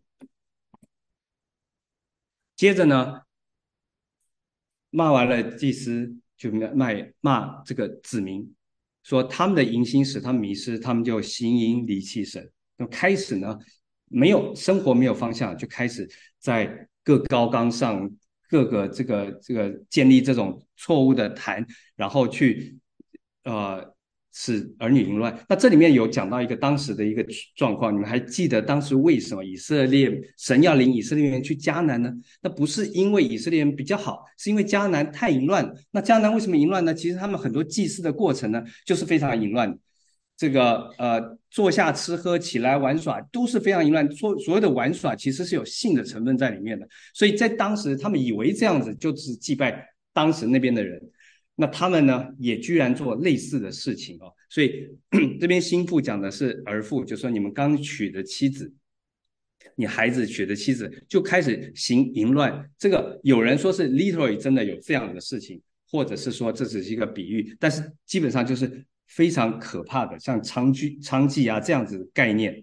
接着呢，骂完了祭司，就骂这个子民，说他们的淫心使他们迷失，他们就行淫离弃神。那么开始呢，没有生活没有方向，就开始在各高岗上各个这个建立这种错误的坛，然后去使儿女淫乱。那这里面有讲到一个当时的一个状况，你们还记得当时为什么神要领以色列人去迦南呢？那不是因为以色列人比较好，是因为迦南太淫乱。那迦南为什么淫乱呢？其实他们很多祭祀的过程呢，就是非常淫乱。这个坐下吃喝起来玩耍都是非常淫乱，所有的玩耍其实是有性的成分在里面的，所以在当时他们以为这样子就是祭拜当时那边的人，那他们呢也居然做类似的事情哦，所以这边心腹讲的是儿妇，就说你们刚娶的妻子，你孩子娶的妻子就开始行淫乱，这个有人说是 literally 真的有这样的事情，或者是说这只是一个比喻，但是基本上就是非常可怕的，像娼妓啊这样子的概念。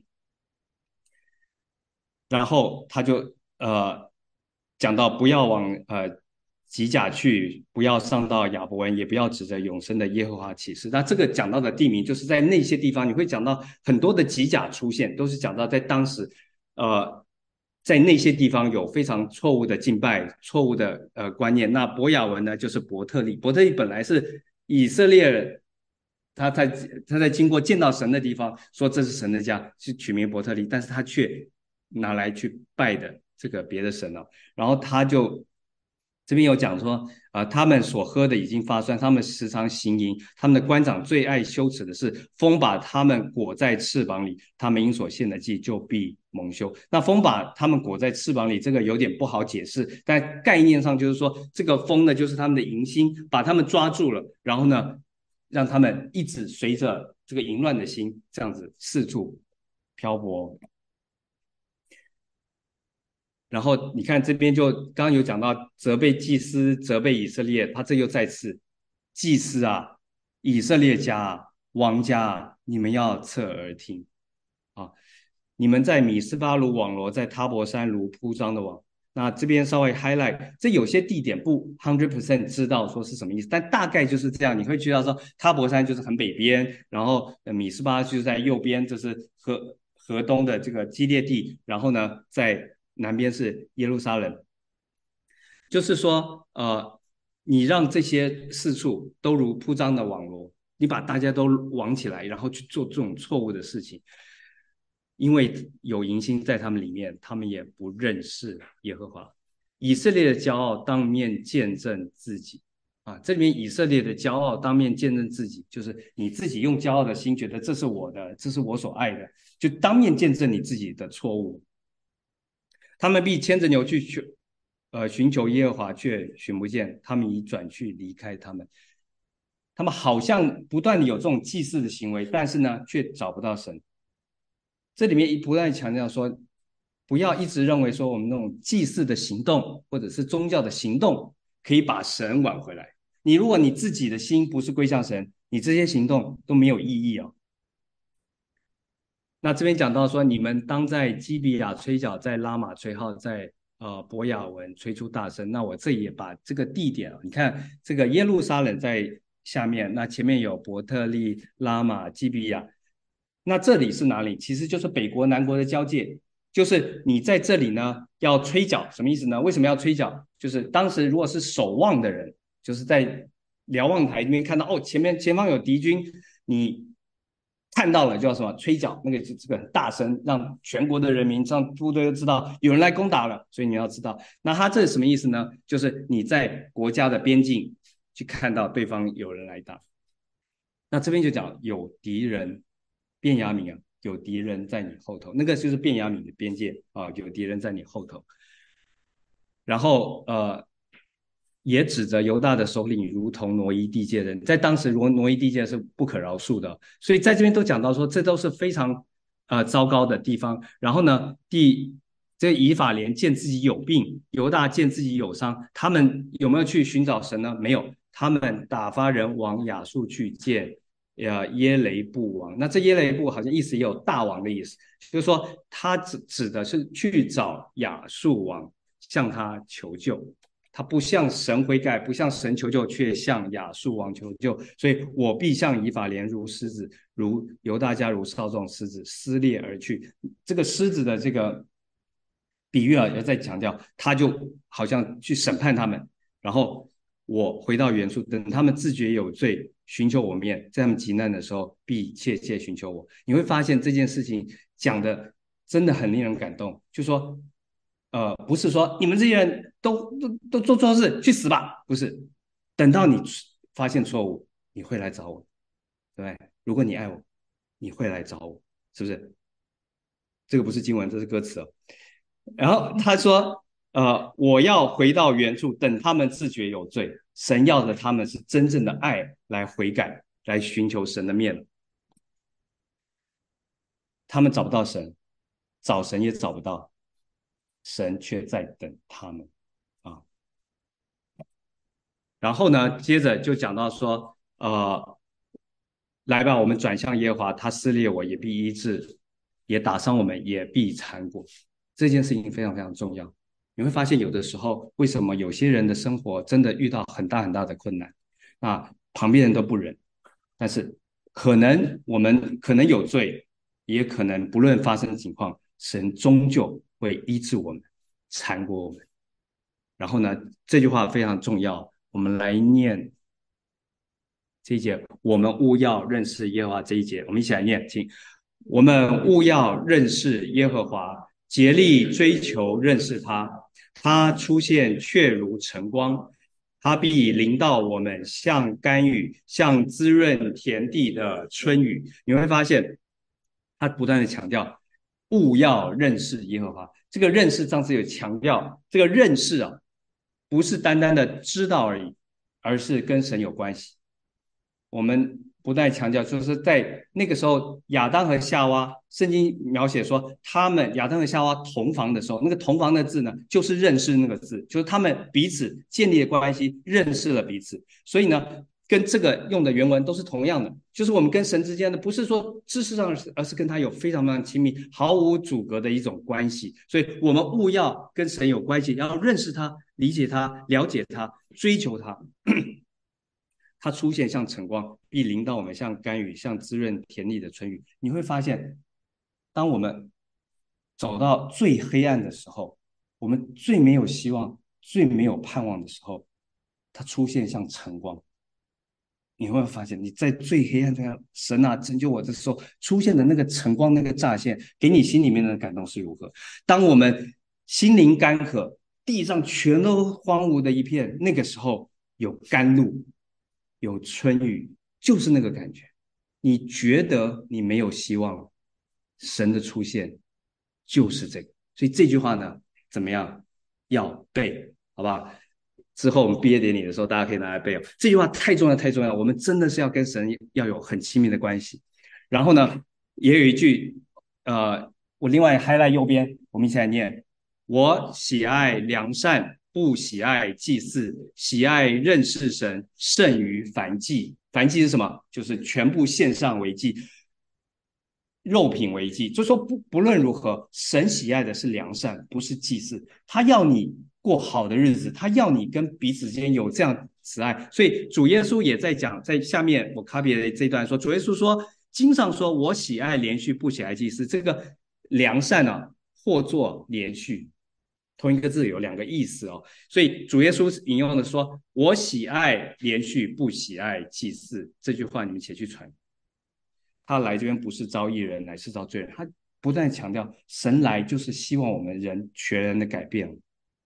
然后他就讲到不要往吉甲去，不要上到亚伯恩，也不要指着永生的耶和华起誓。那这个讲到的地名，就是在那些地方，你会讲到很多的吉甲出现，都是讲到在当时在那些地方有非常错误的敬拜、错误的观念。那伯亚文呢，就是伯特利，伯特利本来是以色列人。他在经过见到神的地方，说这是神的家，是取名伯特利，但是他却拿来去拜的这个别的神了。然后他就这边有讲说，他们所喝的已经发酸，他们时常行淫，他们的官长最爱羞耻的是风把他们裹在翅膀里，他们因所献的祭就必蒙羞。那风把他们裹在翅膀里，这个有点不好解释，但概念上就是说，这个风呢就是他们的淫心，把他们抓住了，然后呢，让他们一直随着这个淫乱的心这样子四处漂泊。然后你看这边就刚刚有讲到责备祭司，责备以色列，他这又再次祭司啊，以色列家啊，王家啊，你们要侧耳听啊！你们在米斯巴卢网罗，在塔伯山如铺张的网。那这边稍微 highlight，这有些地点不100%知道说是什么意思，但大概就是这样。你会知道说塔伯山就是很北边，然后米斯巴就是在右边，这是河东的这个基列地，然后呢在南边是耶路撒冷。就是说，你让这些四处都如铺张的网罗，你把大家都网起来，然后去做这种错误的事情，因为有淫心在他们里面，他们也不认识耶和华。以色列的骄傲当面见证自己啊，这里面以色列的骄傲当面见证自己，就是你自己用骄傲的心觉得这是我的，这是我所爱的，就当面见证你自己的错误。他们必牵着牛去寻求耶和华，却寻不见，他们已转去离开他们。他们好像不断的有这种祭祀的行为，但是呢，却找不到神。这里面不断强调说，不要一直认为说我们那种祭祀的行动或者是宗教的行动可以把神挽回来。如果你自己的心不是归向神，你这些行动都没有意义哦。那这边讲到说，你们当在基比亚吹角，在拉玛吹号，在伯亚文吹出大声。那我这也把这个地点，你看这个耶路撒冷在下面，那前面有伯特利、拉玛、基比亚，那这里是哪里？其实就是北国南国的交界，就是你在这里呢要吹角，什么意思呢？为什么要吹角？就是当时如果是守望的人，就是在瞭望台那边看到前方有敌军，你看到了就要什么吹角，那个这个很大声，让全国的人民、让部队都知道有人来攻打了。所以你要知道，那他这是什么意思呢？就是你在国家的边境去看到对方有人来打。那这边就讲有敌人，便雅悯啊，有敌人在你后头，那个就是便雅悯的边界啊，有敌人在你后头。然后也指责犹大的首领如同挪移地界人，在当时挪移地界是不可饶恕的，所以在这边都讲到说，这都是非常糟糕的地方。然后呢，这以法莲见自己有病，犹大见自己有伤，他们有没有去寻找神呢？没有，他们打发人往亚述去见耶雷布王。那这耶雷布好像意思也有大王的意思，就是说他指的是去找亚述王，向他求救。他不向神悔改，不向神求救，却向亚述王求救。所以我必向以法莲如狮子，如犹大家如少壮狮子，撕裂而去。这个狮子的这个比喻啊，也在强调，他就好像去审判他们，然后我回到原处，等他们自觉有罪，寻求我面，在他们极难的时候，必切切寻求我。你会发现这件事情讲的真的很令人感动，就说不是说你们这些人都做错事去死吧，不是，等到你发现错误，你会来找我，对不对？如果你爱我，你会来找我，是不是？这个不是经文，这是歌词哦。然后他说，我要回到原处，等他们自觉有罪。神要的他们是真正的爱来悔改，来寻求神的面。他们找不到神，找神也找不到，神却在等他们啊。然后呢，接着就讲到说，来吧，我们转向耶和华，他撕裂我也必医治，也打伤我们也必缠裹。这件事情非常非常重要。你会发现，有的时候为什么有些人的生活真的遇到很大很大的困难，啊，旁边人都不忍，但是可能我们可能有罪，也可能不论发生情况，神终究会医治我们，缠裹我们。然后呢，这句话非常重要，我们来念这一节，我们务要认识耶和华这一节，我们一起来念，请我们务要认识耶和华，竭力追求认识他。他出现却如晨光，他必临到我们，像甘雨，像滋润田地的春雨。你会发现，他不断的强调，务要认识耶和华。这个认识，上次有强调，这个认识啊，不是单单的知道而已，而是跟神有关系。我们不断强调，就是在那个时候，亚当和夏娃，圣经描写说，他们亚当和夏娃同房的时候，那个同房的字呢，就是认识那个字，就是他们彼此建立的关系，认识了彼此。所以呢，跟这个用的原文都是同样的，就是我们跟神之间的，不是说知识上，而是跟他有非常非常亲密、毫无阻隔的一种关系。所以我们务要跟神有关系，要认识他、理解他、了解他、追求他。它出现像晨光，必临到我们像甘雨，像滋润田地的春雨。你会发现，当我们走到最黑暗的时候，我们最没有希望、最没有盼望的时候，它出现像晨光。你会发现，你在最黑暗这样，神啊，拯救我的时候，出现的那个晨光、那个乍现，给你心里面的感动是如何？当我们心灵干渴，地上全都荒芜的一片，那个时候有甘露，有春雨，就是那个感觉。你觉得你没有希望了，神的出现就是这个。所以这句话呢，怎么样？要背，好不好？之后我们毕业典礼的时候，大家可以拿来背哦。这句话太重要，太重要，我们真的是要跟神要有很亲密的关系。然后呢，也有一句，我另外 highlight 右边，我们一起来念：我喜爱良善，不喜爱祭祀，喜爱认识神，胜于燔祭。燔祭是什么？就是全部献上为祭，肉品为祭。就说不论如何，神喜爱的是良善，不是祭祀。他要你过好的日子，他要你跟彼此之间有这样慈爱。所以主耶稣也在讲，在下面我卡别的这段说，主耶稣说，经上说我喜爱连续，不喜爱祭祀。这个良善啊，或作连续。同一个字有两个意思哦，所以主耶稣引用的说：“我喜爱连续，不喜爱祭祀。”这句话你们且去传。他来这边不是招义人，乃是招罪人。他不断强调，神来就是希望我们人全然的改变。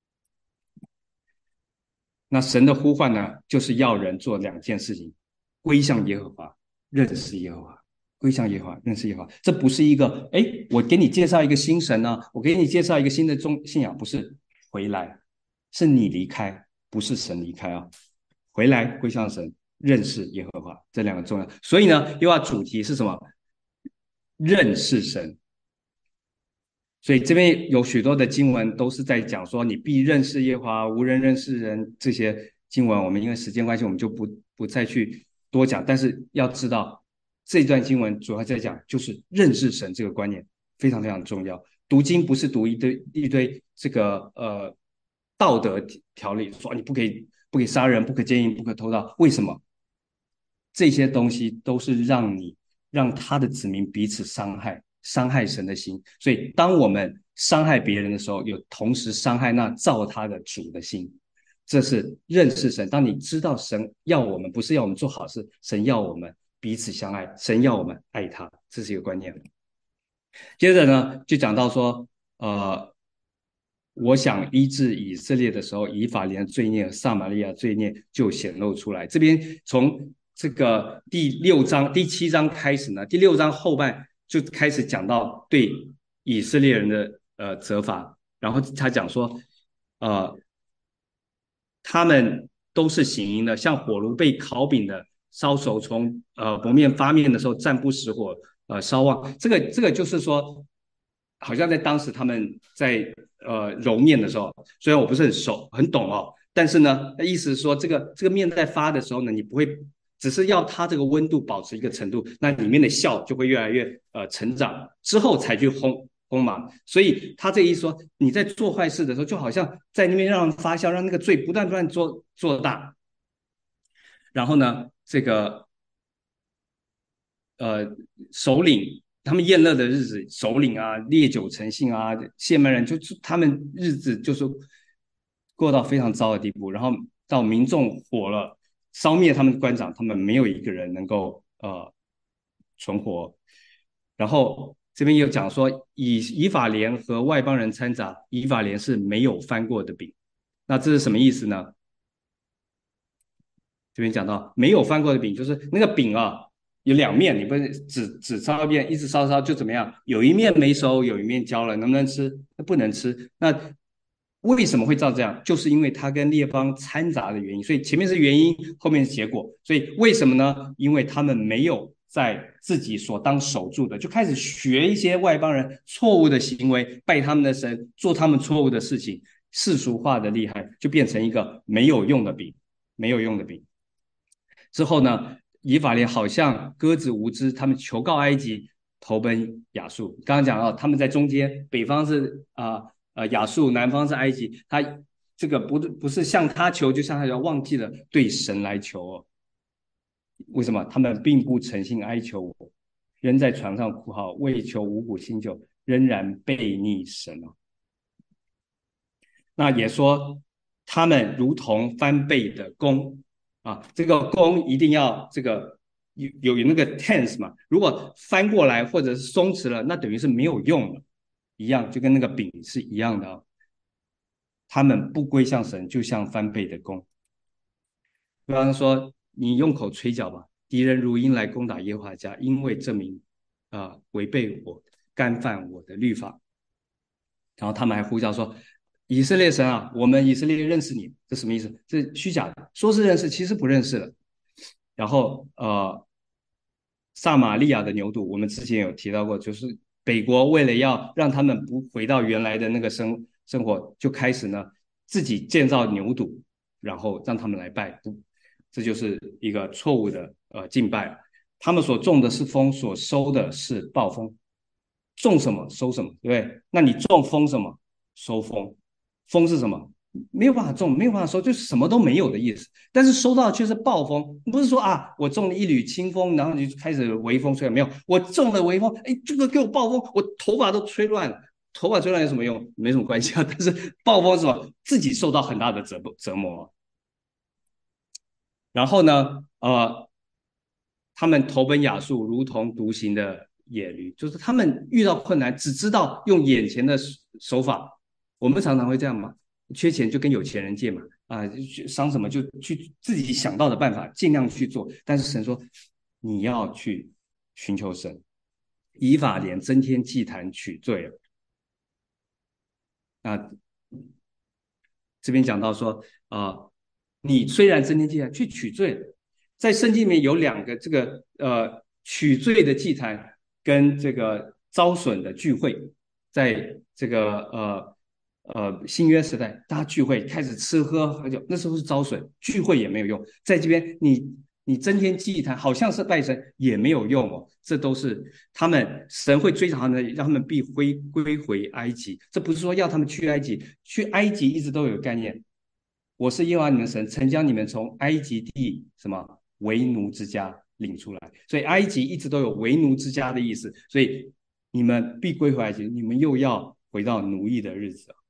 那神的呼唤呢，就是要人做两件事情：归向耶和华，认识耶和华。归向耶和华，认识耶和华。这不是一个，我给你介绍一个新神呢、我给你介绍一个新的信仰，不是回来，是你离开， 不是神离开啊，回来归向神，认识耶和华，这两个重要。所以呢，耶和华主题是什么？认识神。所以这边有许多的经文都是在讲说，你必认识耶和华，无人认识人。这些经文我们因为时间关系，我们就不再去多讲。但是要知道，这段经文主要在讲就是认识神这个观念非常非常重要。读经不是读一堆这个道德条例，说你不可以杀人，不可奸淫，不可偷盗。为什么？这些东西都是让他的子民彼此伤害，伤害神的心。所以，当我们伤害别人的时候，有同时伤害那造他的主的心。这是认识神。当你知道神要我们，不是要我们做好事，神要我们彼此相爱，神要我们爱他，这是一个观念。接着呢，就讲到说，我想医治以色列的时候，以法莲罪孽和撒玛利亚罪孽就显露出来。这边从这个第七章开始呢，第六章后半就开始讲到对以色列人的责罚，然后他讲说，呃，他们都是行淫的，像火炉被烤饼的烧熟，从薄面发面的时候暂不使火烧旺。这个就是说，好像在当时他们在揉面的时候，虽然我不是很懂哦，但是呢，意思是说这个面在发的时候呢，你不会只是要它这个温度保持一个程度，那里面的酵就会越来越成长，之后才去烘嘛。所以他这一说，你在做坏事的时候，就好像在那边让发酵，让那个罪不断做大。然后呢，这个呃首领他们宴乐的日子，首领啊烈酒成性啊，谢曼人就是他们日子就是过到非常糟的地步，然后到民众火了，烧灭他们的官长，他们没有一个人能够存活。然后这边又讲说，以法莲和外邦人掺杂，以法莲是没有翻过的饼。那这是什么意思呢？这边讲到没有翻过的饼，就是那个饼啊，有两面，你不是只烧一遍，一直烧就怎么样？有一面没熟，有一面焦了，能不能吃？那不能吃。那为什么会照这样？就是因为它跟列邦掺杂的原因。所以前面是原因，后面是结果。所以为什么呢？因为他们没有在自己所当守住的，就开始学一些外邦人错误的行为，拜他们的神，做他们错误的事情，世俗化的厉害，就变成一个没有用的饼，没有用的饼。之后呢，以法莲好像鸽子无知，他们求告埃及，投奔亚述。刚刚讲到他们在中间，北方是亚述，南方是埃及。他这个不是向他求，就向他求，忘记了对神来求哦。为什么？他们并不诚心哀求我，仍在床上哭号，为求五谷新酒，仍然背逆神哦。那也说他们如同翻倍的弓啊，这个弓一定要这个有那个 tense 嘛，如果翻过来或者是松弛了，那等于是没有用了，一样就跟那个饼是一样的哦。他们不归向神，就像翻倍的弓。比方说，你用口吹角吧，敌人如鹰来攻打耶和华家，因为证明违背我，干犯我的律法。然后他们还呼叫说：以色列神啊，我们以色列认识你，这什么意思？这虚假的，说是认识，其实不认识了。然后撒玛利亚的牛犊，我们之前有提到过，就是北国为了要让他们不回到原来的那个生活，就开始呢自己建造牛犊，然后让他们来拜，这就是一个错误的敬拜。他们所种的是风，所收的是暴风，种什么收什么，对不对？那你种风什么？收风，风是什么？没有办法种，没有办法收，就是什么都没有的意思。但是收到却是暴风，不是说啊，我种了一缕清风，然后你就开始微风吹，没有，我种了微风，哎，这个给我暴风，我头发都吹乱了。头发吹乱有什么用？没什么关系啊。但是暴风是什么？自己受到很大的折磨。然后呢，他们投奔亚述，如同独行的野驴，就是他们遇到困难只知道用眼前的手法。我们常常会这样嘛，缺钱就跟有钱人借嘛，伤什么就去自己想到的办法尽量去做。但是神说，你要去寻求神，以法莲增添祭坛取罪了。那这边讲到说， 你虽然增添祭坛，去取罪了。在圣经里面有两个这个取罪的祭坛跟这个遭损的聚会，在这个新约时代，大家聚会开始吃喝喝酒，那时候是遭损，聚会也没有用。在这边你增添祭坛，好像是拜神也没有用哦，这都是他们神会追查他们，让他们必归回埃及。这不是说要他们去埃及，去埃及一直都有概念。我是耶和华你们神，曾将你们从埃及地什么为奴之家领出来，所以埃及一直都有为奴之家的意思。所以你们必归回埃及，你们又要回到奴役的日子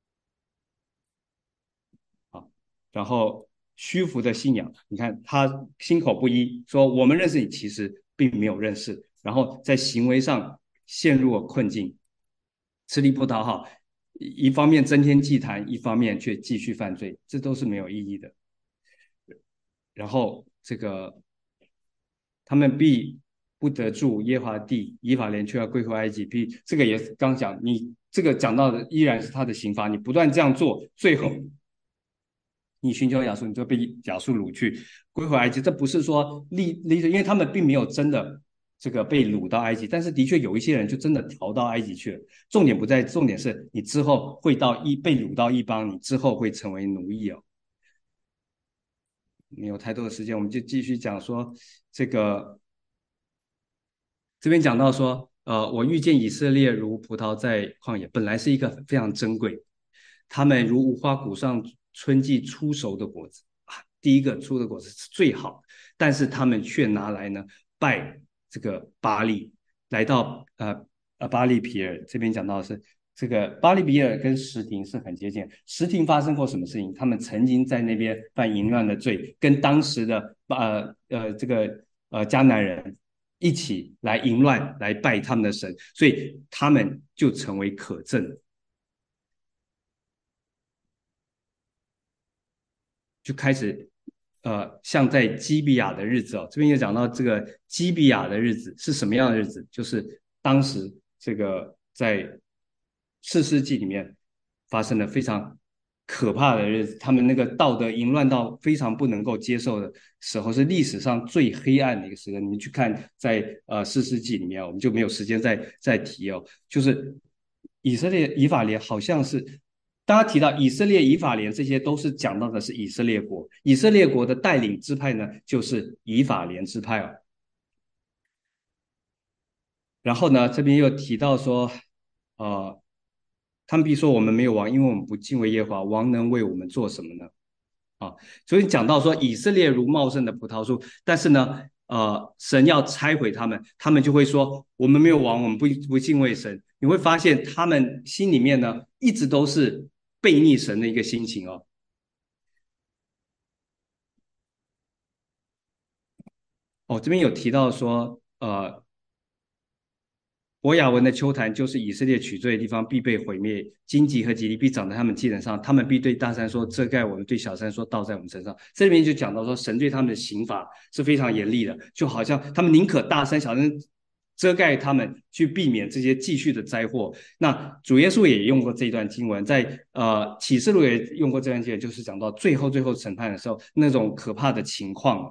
啊。然后虚浮的信仰，你看他心口不一，说我们认识你，其实并没有认识，然后在行为上陷入了困境，吃力不讨好，一方面增添祭坛，一方面却继续犯罪，这都是没有意义的。然后这个他们必不得住耶和华地，以法莲却要归回埃及。必这个也刚讲，你这个讲到的依然是他的刑罚，你不断这样做，最后你寻求亚述，你就被亚述掳去，归回埃及。这不是说因为他们并没有真的这个被掳到埃及，但是的确有一些人就真的逃到埃及去了。重点不在，重点是你之后会被掳到异邦，你之后会成为奴役哦。没有太多的时间，我们就继续讲说这个这边讲到说，我遇见以色列如葡萄在旷野，本来是一个非常珍贵，他们如无花果上春季初熟的果子啊，第一个出的果子是最好的，但是他们却拿来呢拜这个巴利，来到巴利皮尔这边讲到的是这个巴利比尔跟什廷是很接近。什廷发生过什么事情？他们曾经在那边犯淫乱的罪，跟当时的这个迦南人一起来淫乱，来拜他们的神，所以他们就成为可憎，就开始像在基比亚的日子哦，这边又讲到这个基比亚的日子是什么样的日子？就是当时这个在四世纪里面发生了非常可怕的日子，他们那个道德淫乱到非常不能够接受的时候，是历史上最黑暗的一个时刻。你们去看在四世纪里面，我们就没有时间再提哦，就是以色列以法莲好像是大家提到以色列、以法莲，这些都是讲到的是以色列国。以色列国的带领支派呢，就是以法莲支派哦。然后呢，这边又提到说，呃，他们必说我们没有王，因为我们不敬畏耶和华，王能为我们做什么呢？啊，所以讲到说以色列如茂盛的葡萄树，但是呢，神要拆毁他们，他们就会说我们没有王，我们不敬畏神。你会发现他们心里面呢，一直都是背逆神的一个心情哦。哦，这边有提到说，伯亚文的丘坛就是以色列取罪的地方，必被毁灭；荆棘和棘藜必长在他们祭坛上，他们必对大山说遮盖我们，对小山说倒在我们身上。这里面就讲到说，神对他们的刑罚是非常严厉的，就好像他们宁可大山小山遮盖他们，去避免这些继续的灾祸。那主耶稣也用过这段经文，在启示录也用过这段经文，就是讲到最后审判的时候那种可怕的情况。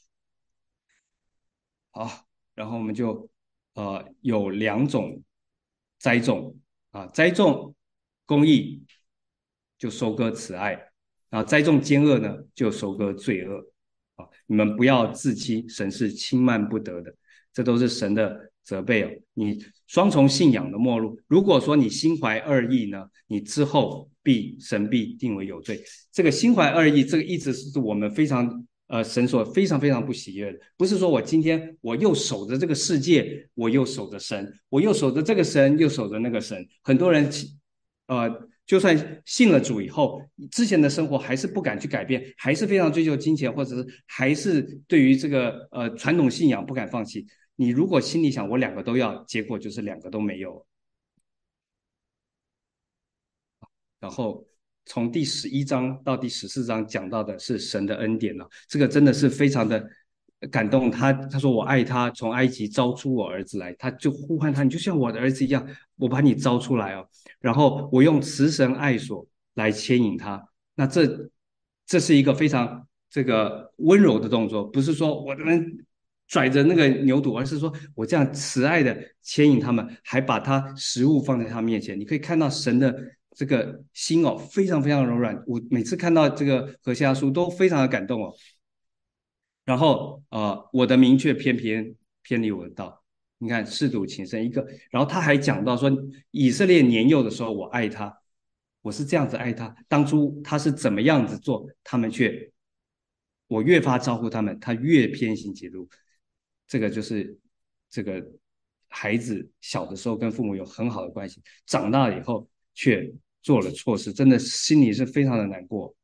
好，然后我们就有两种栽种啊，栽种公义就收割慈爱，啊，栽种奸恶呢就收割罪恶啊。你们不要自欺，神是轻慢不得的，这都是神的责备哦。你双重信仰的末路，如果说你心怀二意呢，你之后神必定为有罪。这个心怀二意，这个意思是我们非常神所非常非常不喜悦的，不是说我今天我又守着这个世界，我又守着神，我又守着这个神，又守着那个神。很多人就算信了主以后，之前的生活还是不敢去改变，还是非常追求金钱，或者是还是对于这个传统信仰不敢放弃。你如果心里想我两个都要，结果就是两个都没有。然后从第11章到第14章讲到的是神的恩典了，这个真的是非常的感动。他说我爱他，从埃及招出我儿子来，他就呼唤他，你就像我的儿子一样，我把你招出来哦。然后我用慈神爱所来牵引他。那这是一个非常这个温柔的动作，不是说我们拽着那个牛犊，而是说我这样慈爱的牵引他们，还把他食物放在他面前。你可以看到神的这个心哦，非常非常柔软。我每次看到这个何西阿书都非常的感动哦。然后我的明确偏离我的道。你看，舐犊情深一个，然后他还讲到说，以色列年幼的时候，我爱他，我是这样子爱他。当初他是怎么样子做，他们却我越发招呼他们，他越偏行己路。这个就是这个孩子小的时候跟父母有很好的关系，长大了以后却做了错事，真的心里是非常的难过。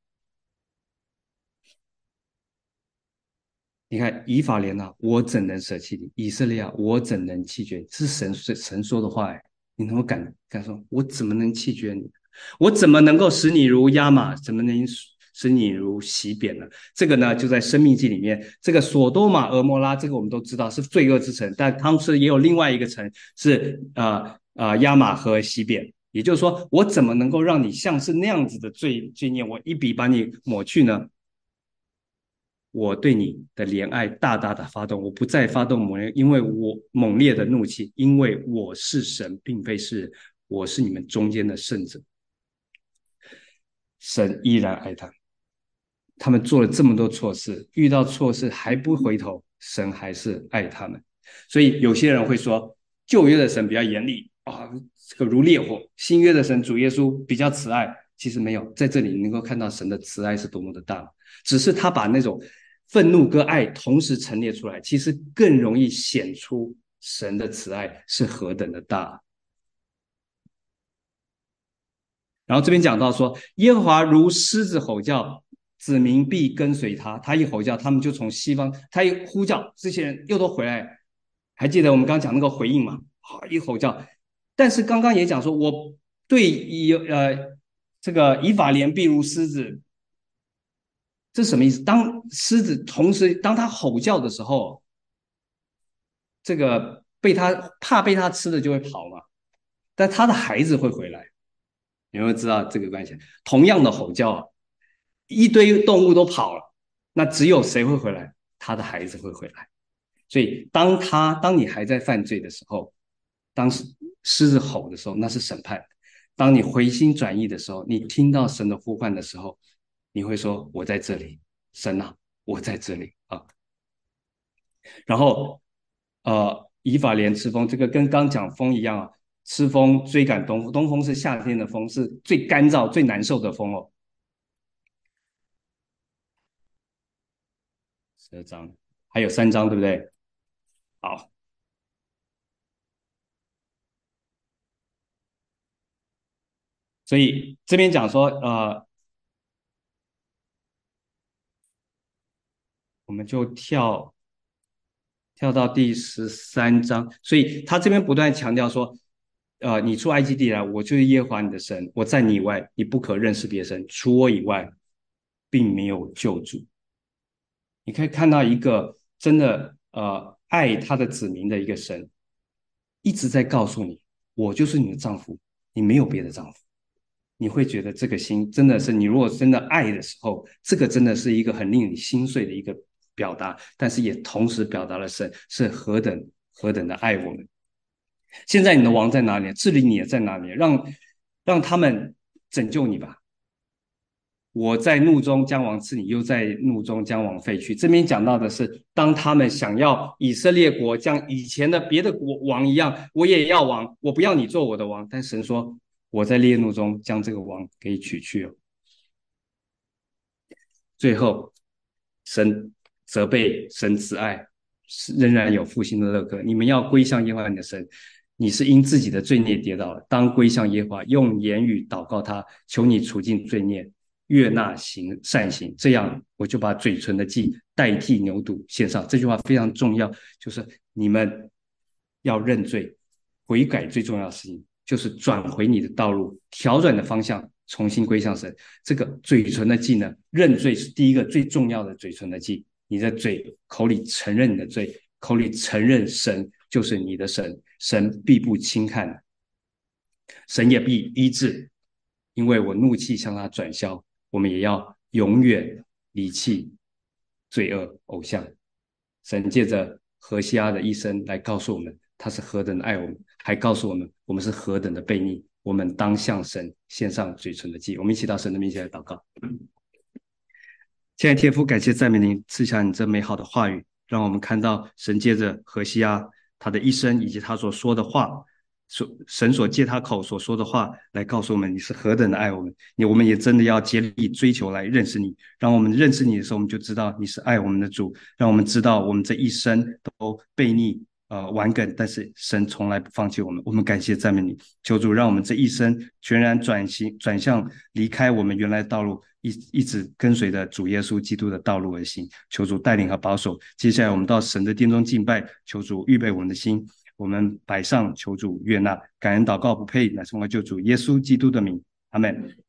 你看以法莲啊，我怎能舍弃你？以色列啊，我怎能弃绝你？这是神说的话哎，你能够感受？我怎么能弃绝你？我怎么能够使你如亚玛？怎么能使你如洗扁呢？这个呢，就在《生命记》里面，这个索多玛、俄摩拉，这个我们都知道是罪恶之城，但当时也有另外一个城是亚玛和洗扁。也就是说，我怎么能够让你像是那样子的罪孽，我一笔把你抹去呢？我对你的怜爱大大的发动，我不再发动猛烈，因为我猛烈的怒气，因为我是神，并非是人，我是你们中间的圣者。神依然爱他，他们做了这么多错事，遇到错事还不回头，神还是爱他们。所以有些人会说，旧约的神比较严厉啊，这个如烈火；新约的神主耶稣比较慈爱。其实没有，在这里你能够看到神的慈爱是多么的大，只是他把那种愤怒跟爱同时陈列出来，其实更容易显出神的慈爱是何等的大。然后这边讲到说，耶和华如狮子吼叫，子民必跟随他。他一吼叫，他们就从西方；他一呼叫，这些人又都回来。还记得我们刚刚讲那个回应吗？一吼叫，但是刚刚也讲说，我对这个以法莲必如狮子，这是什么意思？当狮子同时当他吼叫的时候，这个怕被他吃的就会跑嘛，但他的孩子会回来。有没有知道这个关系？同样的吼叫啊，一堆动物都跑了，那只有谁会回来？他的孩子会回来。所以当你还在犯罪的时候，当狮子吼的时候，那是审判；当你回心转意的时候，你听到神的呼唤的时候，你会说：“我在这里，神啊，我在这里啊。”然后以法莲吃风，这个跟刚讲风一样啊，吃风追赶东风，东风是夏天的风，是最干燥、最难受的风哦。12章还有3章，对不对？好，所以这边讲说，我们就跳到第13章，所以他这边不断强调说，你出埃及地来，我就是耶和华你的神，我在你以外，你不可认识别神，除我以外，并没有救主。你可以看到一个真的爱他的子民的一个神，一直在告诉你，我就是你的丈夫，你没有别的丈夫。你会觉得这个心真的是，你如果真的爱的时候，这个真的是一个很令你心碎的一个表达，但是也同时表达了神是何等的爱我们。现在你的王在哪里？治理你也在哪里？让他们拯救你吧。我在怒中将王赐你，又在怒中将王废去。这边讲到的是，当他们想要以色列国像以前的别的国王一样，我也要王，我不要你做我的王。但神说，我在烈怒中将这个王给取去了。最后，神责备，神慈爱，仍然有复兴的乐歌。你们要归向耶和华你的神。你是因自己的罪孽跌倒了，当归向耶和华，用言语祷告他，求你除尽罪孽，悦纳善行。这样，我就把嘴唇的祭代替牛犊献上。这句话非常重要，就是你们要认罪，悔改最重要的事情就是转回你的道路，调转的方向，重新归向神。这个嘴唇的祭呢，认罪是第一个最重要的嘴唇的祭。你的口里承认你的罪，口里承认神就是你的神，神必不轻看，神也必医治，因为我怒气向他转消。我们也要永远离弃罪恶偶像。神借着何西阿的一生来告诉我们，他是何等的爱我们，还告诉我们，我们是何等的悖逆，我们当向神献上嘴唇的祭。我们一起到神的面前来祷告。亲爱的天父，感谢赞美您赐下你这美好的话语，让我们看到神借着何西阿他的一生以及他所说的话，神所借他口所说的话来告诉我们，你是何等的爱我们。我们也真的要竭力追求来认识你，让我们认识你的时候，我们就知道你是爱我们的主，让我们知道我们这一生都背逆顽梗，但是神从来不放弃我们。我们感谢赞美你，求主让我们这一生全然转向离开我们原来的道路，一直跟随着主耶稣基督的道路而行。求主带领和保守。接下来我们到神的殿中敬拜，求主预备我们的心，我们摆上求主悦纳。感恩祷告不配，乃是我们救主耶稣基督的名，阿们。